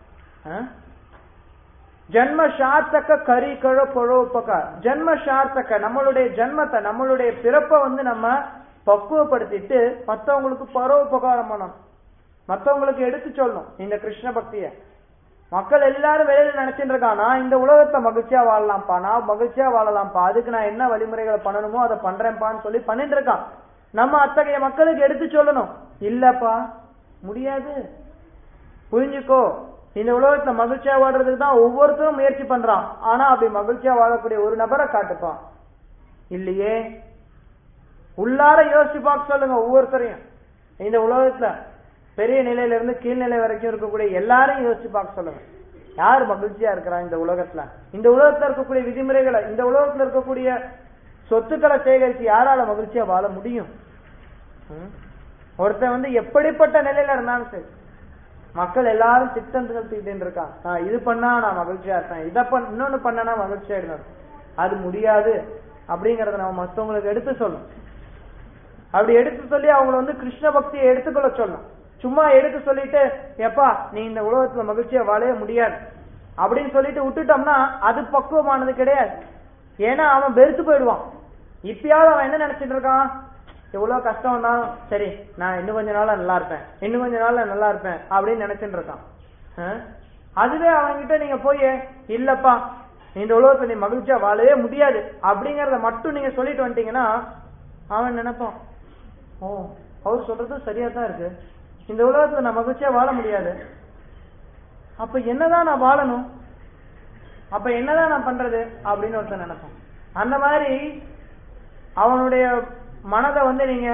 ஜன்ம சார்த்தக்க கரி கழ பரோபகார். ஜன்ம சார்த்தக்க, நம்மளுடைய ஜன்மத்தை, நம்மளுடைய பிறப்பை நம்ம பக்குவப்படுத்திட்டு மற்றவங்களுக்கு பரோபகாரம் பண்ணணும், மற்றவங்களுக்கு எடுத்து சொல்லணும் இந்த கிருஷ்ண பக்திய. மக்கள் எல்லாரும் வெளியில நினைச்சிட்டு இருக்கான், நான் இந்த உலகத்தை மகிழ்ச்சியா வாழலாம்ப்பா, நான் மகிழ்ச்சியா வாழலாம்ப்பா, அதுக்கு நான் என்ன வழிமுறைகளை பண்ணணுமோ அதை பண்றேன்ப்பான்னு சொல்லி பண்ணிட்டு இருக்கான். நம்ம அத்தகைய மக்களுக்கு எடுத்து சொல்லணும், இல்லப்பா முடியாது, புரிஞ்சுக்கோ, இந்த உலகத்துல மகிழ்ச்சியா வாழ்றதுக்கு தான் ஒவ்வொருத்தரும் முயற்சி பண்றான், ஆனா அப்படி மகிழ்ச்சியா வாழக்கூடிய ஒரு நபரை காட்டுப்பான் இல்லையே. உள்ளார யோசிச்சு பார்க்க சொல்லுங்க ஒவ்வொருத்தரையும். இந்த உலகத்துல பெரிய நிலையில இருந்து கீழ்நிலை வரைக்கும் இருக்கக்கூடிய எல்லாரையும் யோசிச்சு பார்க்க சொல்லுங்க, யார் மகிழ்ச்சியா இருக்கிறான் இந்த உலகத்துல. இந்த உலகத்துல இருக்கக்கூடிய விதிமுறைகளை, இந்த உலகத்துல இருக்கக்கூடிய சொத்துக்களை சேகரிச்சு யாரால மகிழ்ச்சியா வாழ முடியும்? ஒருத்தன் எப்படிப்பட்ட நிலையில இருந்தாலும் சரி, மக்கள் எல்லாரும் திட்டங்கள் தீட்டு இருக்கான், நான் இது பண்ணா நான் மகிழ்ச்சியா இருக்கேன், இதை இன்னொன்னு பண்ணனா மகிழ்ச்சியா இருந்தேன், அது முடியாது அப்படிங்கறத நம்ம மற்றவங்களுக்கு எடுத்து சொல்லணும். அப்படி எடுத்து சொல்லி அவங்களை கிருஷ்ண பக்தியை எடுத்துக்கொள்ள சொல்லணும். சும்மா எடுத்து சொல்லிட்டு எப்பா நீ இந்த உலகத்துல மகிழ்ச்சியா வாழவே முடியாது அப்படின்னு சொல்லிட்டு விட்டுட்டோம்னா அது பக்குவமானது கிடையாது. ஏன்னா அவன் வெறுத்து போயிடுவான். இப்பயாவது அவன் என்ன நினைச்சிட்டு இருக்கான், எவ்வளவு கஷ்டம் தான், சரி நான் இன்னும் கொஞ்ச நாள்ல நல்லா இருப்பேன், இன்னும் கொஞ்ச நாள்ல நல்லா இருப்பேன் அப்படின்னு நினைச்சிட்டு இருக்கான். அதுவே அவன்கிட்ட நீங்க போய் இல்லப்பா இந்த உலகத்தை நீ மகிழ்ச்சியா வாழவே முடியாது அப்படிங்கறத மட்டும் நீங்க சொல்லிட்டு வந்துட்டீங்கன்னா அவன் நினைப்பான், ஓ அவர் சொல்றது சரியா தான் இருக்கு, இந்த உலகத்துல நான் மகிழ்ச்சியா வாழ முடியாது, அப்ப என்னதான் நான் வாழணும், அப்ப என்னதான் நான் பண்றது அப்படின்னு ஒருத்தன் நினைப்பான். அந்த மாதிரி அவனுடைய மனதை நீங்க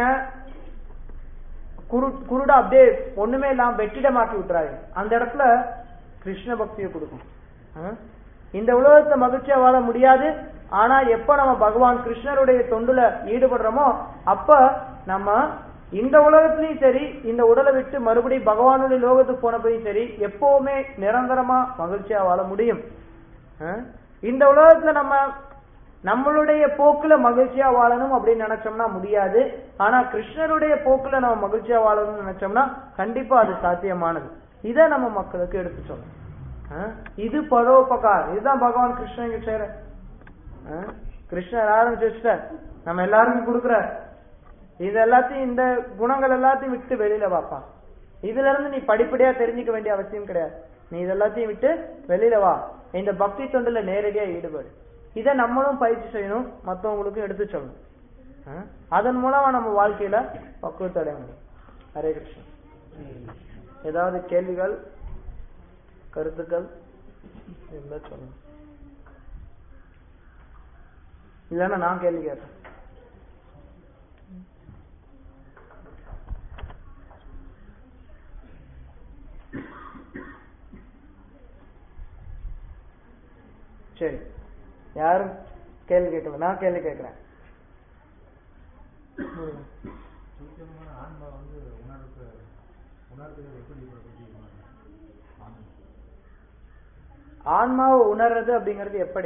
குருடா அப்படியே ஒண்ணுமே இல்லாம வெற்றிடமாக்கி விட்டுறாரு. அந்த இடத்துல கிருஷ்ண பக்தியை கொடுக்கும். இந்த உலகத்தை மகிழ்ச்சியா வாழ முடியாது, ஆனா எப்ப நம்ம பகவான் கிருஷ்ணருடைய தொண்டுல ஈடுபடுறோமோ அப்ப நம்ம இந்த உலகத்திலயும் சரி, இந்த உடலை விட்டு மறுபடியும் பகவானுடைய லோகத்துக்கு போனப்பையும் சரி, எப்பவுமே நிரந்தரமா மகிழ்ச்சியா வாழ முடியும். இந்த உலகத்துல நம்ம நம்மளுடைய போக்குல மகிழ்ச்சியா வாழணும் அப்படின்னு நினைச்சோம்னா முடியாது, ஆனா கிருஷ்ணருடைய போக்குல நம்ம மகிழ்ச்சியா வாழணும்னு நினைச்சோம்னா கண்டிப்பா அது சாத்தியமானது. இதை நம்ம மக்களுக்கு எடுத்து சொல்லணும். இது பரோபகார், இதுதான் பகவான் கிருஷ்ணன் செய்யற. கிருஷ்ணர் ஆரம்பிச்சு நம்ம எல்லாருக்கும் கொடுக்குற இது எல்லாத்தையும், இந்த குணங்கள் எல்லாத்தையும் விட்டு வெளியில வாப்பா. இதுல இருந்து நீ படிப்படியா தெரிஞ்சுக்க வேண்டிய அவசியம் கிடையாது, நீ இதெல்லாத்தையும் விட்டு வெளியில வா, இந்த பக்தி தொண்டுல நேரடியா ஈடுபடு. இதை நம்மளும் பயிற்சி செய்யணும், மற்றவங்களுக்கும் எடுத்து சொல்லணும். அதன் மூலமா நம்ம வாழ்க்கையில பக்குவத்தை அடைய முடியும். ஹரே கிருஷ்ணன். ஏதாவது கேள்விகள் கருத்துக்கள் இருந்தா சொல்லணும், இல்லைன்னா நான் கேள்வி கேட்பேன். சரி, யாரும் கேள்வி கேட்கல, நான் கேள்வி கேட்கிறேன். ஆன்மாவை உணர்றது அப்படிங்கிறது எப்படி?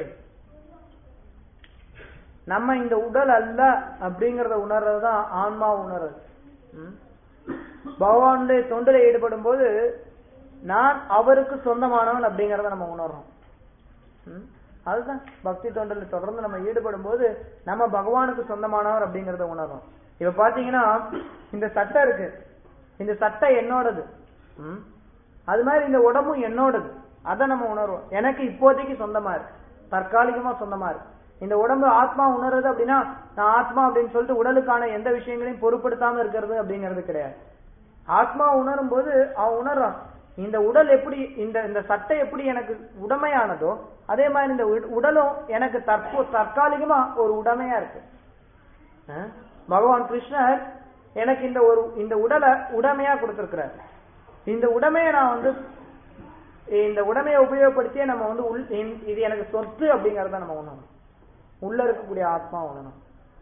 நம்ம இந்த உடல் அல்ல அப்படிங்கறத உணர்றதுதான் ஆன்மா உணர்றது. பகவானுடைய தொண்டில ஈடுபடும் போது நான் அவருக்கு சொந்தமானவன் அப்படிங்கறத நம்ம உணர்றோம். அதுதான் பக்தி தொண்டில் தொடர்ந்து நம்ம ஈடுபடும் போது நம்ம பகவானுக்கு சொந்தமானவர் அப்படிங்கறத உணர்றோம். இப்ப பாத்தீங்கன்னா இந்த சட்டை இருக்கு, இந்த சட்டை என்னோடது, அது மாதிரி இந்த உடம்பும் என்னோடது, அதை நம்ம உணர்வோம். எனக்கு இப்போதைக்கு சொந்தமா இருக்கு, தற்காலிகமா சொந்தமா இருக்கு. இந்த உடம்பு ஆத்மா உணர்றது அப்படின்னா நான் ஆத்மா அப்படின்னு சொல்லிட்டு உடலுக்கான எந்த விஷயங்களையும் பொருட்படுத்தாம இருக்கிறது அப்படிங்கிறது கிடையாது. ஆத்மா உணரும் போது அவன் உணர்றான், இந்த உடல் எப்படி, இந்த சட்டை எப்படி எனக்கு உடமையானதோ அதே மாதிரி இந்த உடலும் எனக்கு தற்காலிகமா ஒரு உடமையா இருக்கு. பகவான் கிருஷ்ணர் எனக்கு இந்த உடலை உடமையா கொடுத்திருக்கிறார். இந்த உடமையை நான் இந்த உடமையை உபயோகப்படுத்தியே நம்ம இது எனக்கு சொத்து அப்படிங்கறத நம்ம உணரணும். உள்ள இருக்கக்கூடிய ஆத்மா உணரணும்.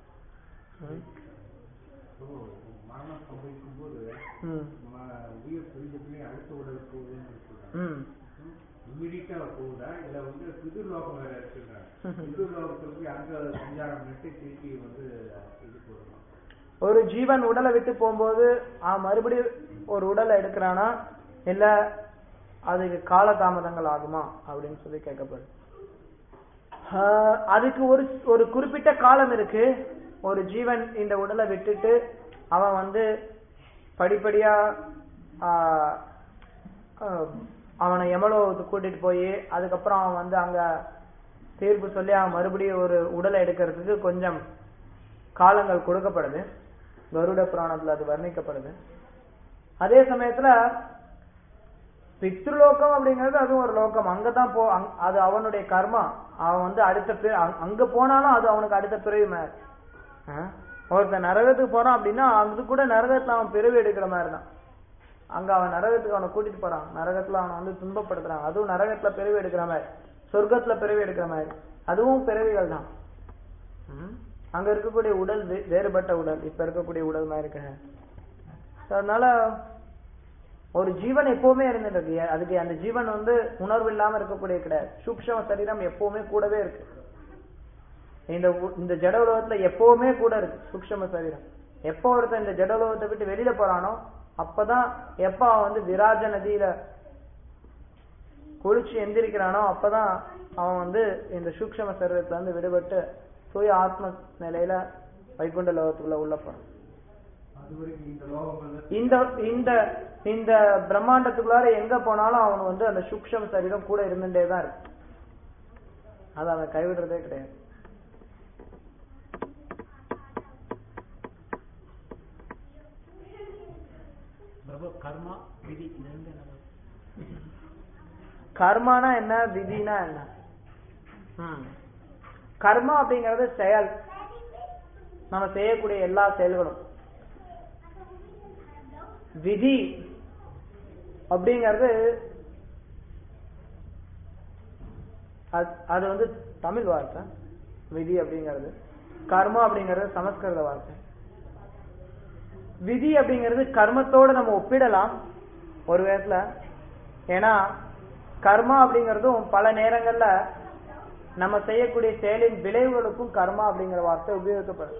ஒரு ஜீவன் உடலை விட்டு போகும்போது மறுபடியும் ஒரு உடலை எடுக்கிறானா இல்ல அதுக்கு காலதாமதங்கள் ஆகுமா அப்படின்னு சொல்லி கேட்கப்படுது. அதுக்கு ஒரு குறிப்பிட்ட காலம் இருக்கு. ஒரு ஜீவன் இந்த உடலை விட்டுட்டு அவன் படிப்படியா அவனை யமலோகத்துக்கு கூட்டிட்டு போய் அதுக்கப்புறம் அவன் அங்க தீர்ப்பு சொல்லி அவன் மறுபடியும் ஒரு உடலை எடுக்கிறதுக்கு கொஞ்சம் காலங்கள் கொடுக்கப்படுது. கருட புராணத்துல அது வர்ணிக்கப்படுது. அதே சமயத்துல பித்ருலோகம் அப்படிங்கிறது அதுவும் ஒரு லோகம். அங்கதான் அது அவனுடைய கர்மா. அவன் அடுத்த அங்க போனாலும் அது அவனுக்கு அடுத்த பிறவி மாதிரி. ஒருத்தன் நரகத்துக்கு போறான் அப்படின்னா அது கூட நரகத்துல அவன் பிறவி எடுக்கிற மாதிரி தான். அங்க அவன் நரகத்துக்கு அவனை கூட்டிட்டு போறான், நரகத்துல அவனை துன்பப்படுத்துறான், அதுவும் நரகத்துல பிறவி எடுக்கிற மாதிரி, சொர்க்கத்துல பிறவி எடுக்கிற மாதிரி, அதுவும் பிறவிகள் தான். அங்க இருக்கக்கூடிய உடல் வேறுபட்ட உடல், இப்ப இருக்கக்கூடிய உடல் மாதிரி இருக்க. அதனால ஒரு ஜீவன் எப்பவுமே இருந்துட்டு, அதுக்கு அந்த ஜீவன் உணர்வு இல்லாம இருக்கக்கூடிய கிடையாது. சூக்ஷ்ம சரீரம் எப்பவுமே கூடவே இருக்கு. இந்த ஜட உலகத்துல எப்பவுமே கூட இருக்கு சூக்ஷ்ம சரீரம். எப்போ ஒருத்தன் இந்த ஜட உலகத்தை விட்டு வெளியில போறானோ அப்பதான், எப்ப அவன் விராஜ நதியில குளிச்சு எந்திரிக்கிறானோ அப்பதான் அவன் இந்த சூக்ஷ்ம சரீரத்துல விடுபட்டு தூய ஆத்ம நிலையில வைகுண்ட லோகத்துக்குள்ள உள்ள போறான். இந்த இந்த இந்த பிரம்மாண்டத்துக்குள்ளார எங்க போனாலும் அவன் வந்து அந்த சூக்ஷ்ம சரீரம் கூட இருந்துட்டே தான் இருக்கு. அதை அவன் கைவிடுறதே கிடையாது. கர்மா விதி, கர்மானா என்ன, விதினா என்ன? கர்மா அப்படிங்கறது செயல், நம்ம செய்யக்கூடிய எல்லா செயல்களும். விதி அப்படிங்கிறது அது வந்து தமிழ் வார்த்தை. விதி அப்படிங்கிறது, கர்மா அப்படிங்கிறது சமஸ்கிருத வார்த்தை. விதி அப்படிங்கிறது கர்மத்தோட நம்ம ஒப்பிடலாம் ஒரு விதத்துல. ஏன்னா கர்மா அப்படிங்கறதும் பல நேரங்கள்ல நம்ம செய்யக்கூடிய செயலின் விளைவுகளுக்கும் கர்மா அப்படிங்கிற வார்த்தை உபயோகிக்கப்படுது.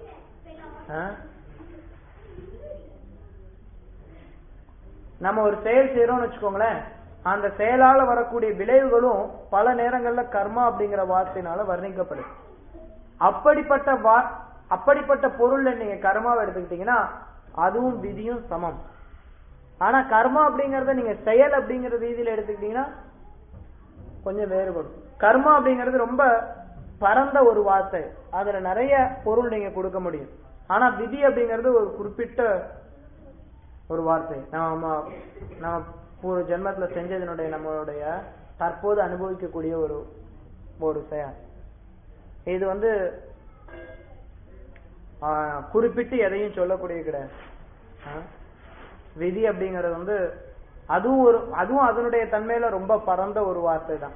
நம்ம ஒரு செயல் செய்யறோம்னு வச்சுக்கோங்களேன், அந்த செயலால வரக்கூடிய விளைவுகளும் பல நேரங்கள்ல கர்மா அப்படிங்கிற வார்த்தையினால வர்ணிக்கப்படுது. அப்படிப்பட்ட பொருள்ல நீங்க கர்மாவை எடுத்துக்கிட்டீங்கன்னா அதுவும் விதியும் சமம். ஆனா கர்மா அப்படிங்கறத நீங்க செயல் அப்படிங்கிற ரீதியில எடுத்துக்கிட்டீங்கன்னா கொஞ்சம் வேறுபடும். கர்மா அப்படிங்கிறது ரொம்ப பரந்த ஒரு வார்த்தை, அதுல நிறைய பொருள் நீங்க கொடுக்க முடியும். ஆனா விதி அப்படிங்கிறது ஒரு குறிப்பிட்ட ஒரு வார்த்தை. நம்ம ஒரு ஜென்மத்துல செஞ்சதனுடைய நம்மளுடைய தற்போது அனுபவிக்கக்கூடிய ஒரு செயல். இது வந்து குறிப்பிட்டு எதையும் சொல்லக்கூடிய கிடையாது. விதி அப்படிங்கறது வந்து அதுவும் அதனுடைய தன்மையில ரொம்ப பரந்த ஒரு வார்த்தை தான்.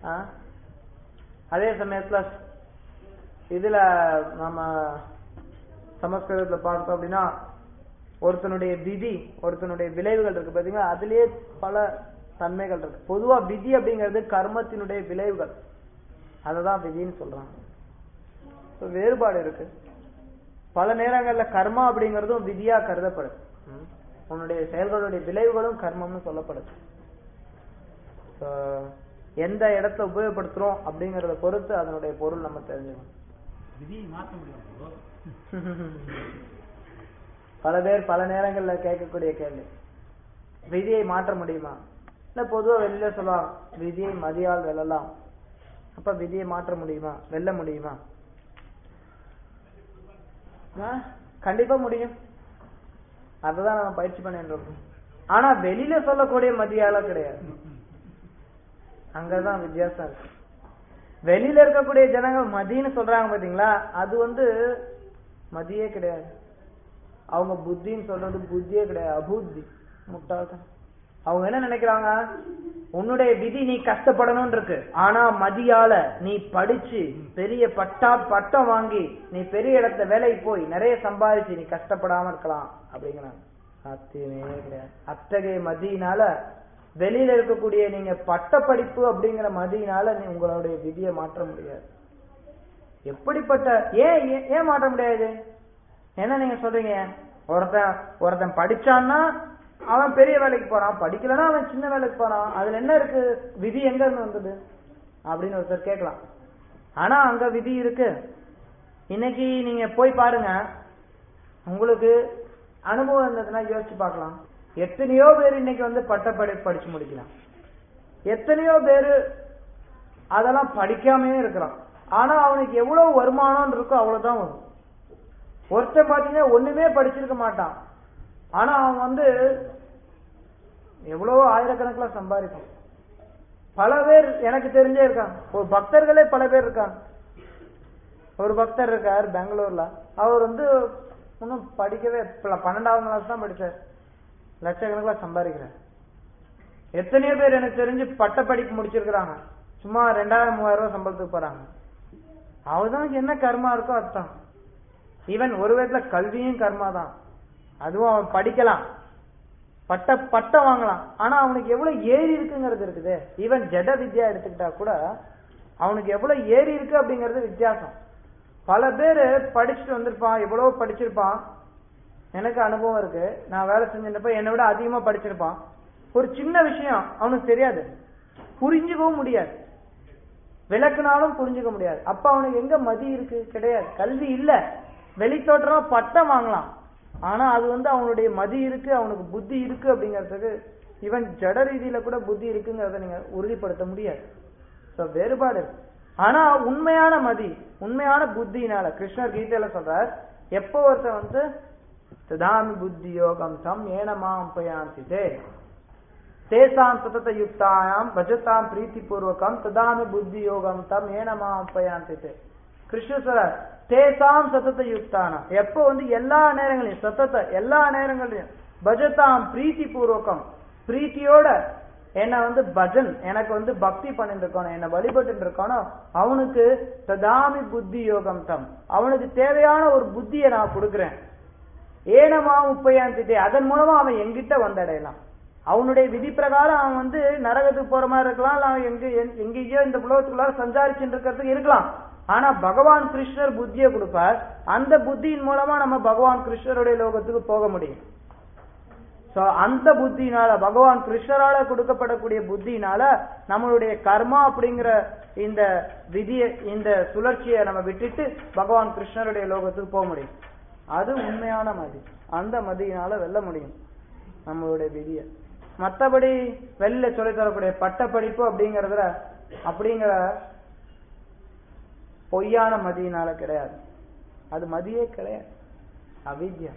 அதே சமயத்துல இதுல நம்ம சமஸ்கிருதத்துல பார்த்தோம் அப்படின்னா ஒருத்தனுடைய விதி, ஒருத்தனுடைய விளைவுகள் இருக்கு பாத்தீங்கன்னா, அதுலயே பல தன்மைகள் இருக்கு. பொதுவா விதி அப்படிங்கிறது கர்மத்தினுடைய விளைவுகள், அததான் விதின்னு சொல்றாங்க. வேறுபாடு இருக்கு. பல நேரங்கள்ல கர்மா அப்படிங்கறதும் விதியா கருதப்படுது. உன்னுடைய செயல்களுடைய விளைவுகளும் கர்மம்னு சொல்லப்படுது. எந்த இடத்துல உபயோகப்படுத்துறோம் அப்படிங்கறத பொறுத்து அதனுடைய பொருள் நம்ம தெரிஞ்சுக்கணும். விதியை மாற்ற முடியும். பல பேர் பல நேரங்கள்ல கேட்கக்கூடிய கேள்வி, விதியை மாற்ற முடியுமா? இல்ல பொதுவா வெளியில சொல்லுவாங்க விதியை மதியால் வெல்லலாம். அப்ப விதியை மாற்ற முடியுமா, வெல்ல முடியுமா? கண்டிப்பா முடியும். அதுதான் நம்ம பயிற்சி பண்ணிட்டு இருக்கோம். ஆனா வெளியில சொல்லக்கூடிய மதியால கிடையாது. அங்கதான் வித்தியாசம் இருக்கு. வெளியில இருக்கக்கூடிய ஜனங்கள் மதின்னு சொல்றாங்க பாத்தீங்களா, அது வந்து மதியே கிடையாது. அவங்க புத்தின்னு சொல்றது புத்தியே கிடையாது, அபுத்தி, முட்டாள்தான். அவங்க என்ன நினைக்கிறாங்க, உன்னுடைய விதி நீ கஷ்டப்படணும் இருக்கு, ஆனா மதியால நீ படிச்சு பெரிய பட்டம் வாங்கி நீ பெரிய இடத்துல வேலைக்கு போய் நிறைய சம்பாதிச்சு நீ கஷ்டப்படாம இருக்கலாம் அப்படிங்கிறாங்க. சத்தியமே கிடையாது. அத்தகைய மதியினால, வெளியில இருக்கக்கூடிய நீங்க பட்ட படிப்பு அப்படிங்கிற மதியினால நீ உங்களுடைய விதியை மாற்ற முடியாது. எப்படிப்பட்ட ஏன் மாற்ற முடியாது? என்ன நீங்க சொல்றீங்க, ஒருத்தன் படிச்சான்னா அவன் பெரிய வேலைக்கு போறான், படிக்கலன்னா அவன் சின்ன வேலைக்கு போறான், அதுல என்ன இருக்கு, விதி எங்க இருந்து வந்தது அப்படின்னு ஒருத்தர் கேட்கலாம். ஆனா அங்க விதி இருக்கு. இன்னைக்கு நீங்க போய் பாருங்க, உங்களுக்கு அனுபவம் இருந்ததுன்னா யோசிச்சு பார்க்கலாம். எத்தனையோ பேர் இன்னைக்கு வந்து பட்டப்படிப்பு படிச்சு முடிக்கலாம், எத்தனையோ பேரு அதெல்லாம் படிக்காமே இருக்கிறான். ஆனா அவனுக்கு எவ்வளவு வருமானம் இருக்கோ அவ்வளவுதான் வரும். ஒருத்தன் பாத்தீங்கன்னா ஒண்ணுமே படிச்சிருக்க மாட்டான், ஆனா அவன் வந்து எவ்வளவோ ஆயிரக்கணக்கில் சம்பாதிப்பான். பல பேர் எனக்கு தெரிஞ்சே இருக்காங்க. ஒரு பக்தர்களே பல பேர் இருக்காங்க. ஒரு பக்தர் இருக்கார் பெங்களூர்ல, அவர் வந்து இன்னும் படிக்கவே 12ஆம் கிளாஸ் தான் படிச்சார், லட்சக்கணக்கில் சம்பாதிக்கிறார். எத்தனையோ பேர் எனக்கு தெரிஞ்சு பட்ட படிப்பு முடிச்சிருக்கிறாங்க, சும்மா 2000-3000 ரூபாய் சம்பளத்துக்கு போறாங்க. அவதான் என்ன கர்மா இருக்கோ அதுதான். ஈவன் ஒரு விதத்துல கல்வியும் கர்மா தான். அதுவும் அவன் படிக்கலாம், பட்டம் வாங்கலாம், ஆனா அவனுக்கு எவ்வளவு ஏறி இருக்குங்கிறது இருக்குது. ஈவன் ஜட வித்யா எடுத்துக்கிட்டா கூட அவனுக்கு எவ்வளவு ஏறி இருக்கு அப்படிங்கறது வித்தியாசம். பல பேரு படிச்சுட்டு வந்திருப்பான், எவ்வளவு படிச்சிருப்பான். எனக்கு அனுபவம் இருக்கு, நான் வேலை செஞ்சிருப்ப என்னை விட அதிகமா படிச்சிருப்பான். ஒரு சின்ன விஷயம் அவனுக்கு தெரியாது, புரிஞ்சுக்கவும் முடியாது. விளக்குனாலும் புரிஞ்சுக்க முடியாது. அப்ப அவனுக்கு எங்க மதி இருக்கு? கிடையாது. கல்வி இல்ல, வெளித்தோற்றமா பட்டம் வாங்கலாம், ஆனா அது அவனுடைய மதி இருக்கு, அவனுக்கு புத்தி இருக்கு அப்படிங்கறதுக்கு இவன் ஜட ரீதியில கூட புத்தி இருக்குங்கிறத நீங்க உறுதிப்படுத்த முடியாது. வேறுபாடு. ஆனா உண்மையான மதி, உண்மையான புத்தினால கிருஷ்ணர் கீதையில சொல்றார், எப்போ ஒருத்தன் ததாமி புத்தி யோகம் தம் ஏனமாம் பயாந்திதே தேசாம் சதத யுக்தாயாம் பஜதாம் பிரீத்தி பூர்வகம் ததாமி புத்தி யோகம் தம் ஏனமாம் பயாந்திதே. கிருஷ்ணர் சொல்றார், தேசாம் சதத யுக்தானா, எப்போ எல்லா நேரங்களையும் சத்தத்தை எல்லா நேரங்களையும் பஜதாம் பிரீத்தி பூர்வகம், பிரீத்தியோட என்ன பஜன் எனக்கு பக்தி பண்ணிட்டு இருக்கணும், என்ன வழிபட்டு இருக்கணும், அவனுக்கு ததாமி புத்தி யோகம் தம், அவனுக்கு தேவையான ஒரு புத்தியை நான் கொடுக்கிறேன். ஏனமா முப்பையாந்திட்டே, அதன் மூலமா அவன் எங்கிட்ட வந்தடையலாம். அவனுடைய விதி பிரகாரம் அவன் நரகத்துக்கு போற மாதிரி இருக்கலாம், அவன் எங்கேயோ இந்த உலகத்துக்குள்ளார சஞ்சாரிச்சுட்டு இருக்கிறதுக்கு இருக்கலாம். ஆனா பகவான் கிருஷ்ணர் புத்தியை கொடுப்பார், அந்த புத்தியின் மூலமா நம்ம பகவான் கிருஷ்ணருடைய லோகத்துக்கு போக முடியும். அந்த புத்தினால, பகவான் கிருஷ்ணரால கொடுக்கப்படக்கூடிய புத்தினால நம்மளுடைய கர்மா அப்படிங்கிற இந்த விதியை, இந்த சுழற்சியை நம்ம விட்டுட்டு பகவான் கிருஷ்ணருடைய லோகத்துக்கு போக முடியும். அது உண்மையான மதி. அந்த மதியினால வெல்ல முடியும் நம்மளுடைய விதியை. மற்றபடி வெளியில சொல்லி தரக்கூடிய பட்ட படிப்பு அப்படிங்கிற பொய்யான மதியினால கிடையாது. அது மதியே கிடையாது, அவித்யா,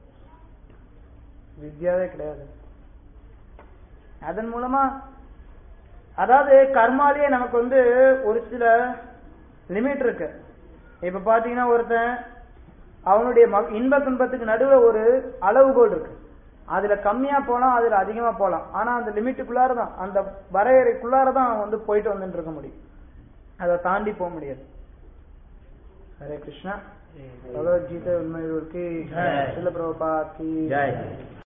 வித்யாவே கிடையாது. அதன் மூலமா அதாவது கர்மாலேயே நமக்கு ஒரு சில லிமிட் இருக்கு. இப்ப பாத்தீங்கன்னா ஒருத்தன் அவனுடைய இன்ப துன்பத்துக்கு நடுவே ஒரு அளவுகோல் இருக்கு. அதுல கம்மியா போலாம், அதுல அதிகமா போலாம். ஆனா அந்த லிமிட்டுக்குள்ளாரதான், அந்த வரையறைக்குள்ளாரதான் அவன் போயிட்டு வந்துட்டு இருக்க முடியும். அதை தாண்டி போக முடியாது. ஹரே கிருஷ்ணா. பகவத்கீதை உண்மை சில பிரபுபாத் கி ஜெய்.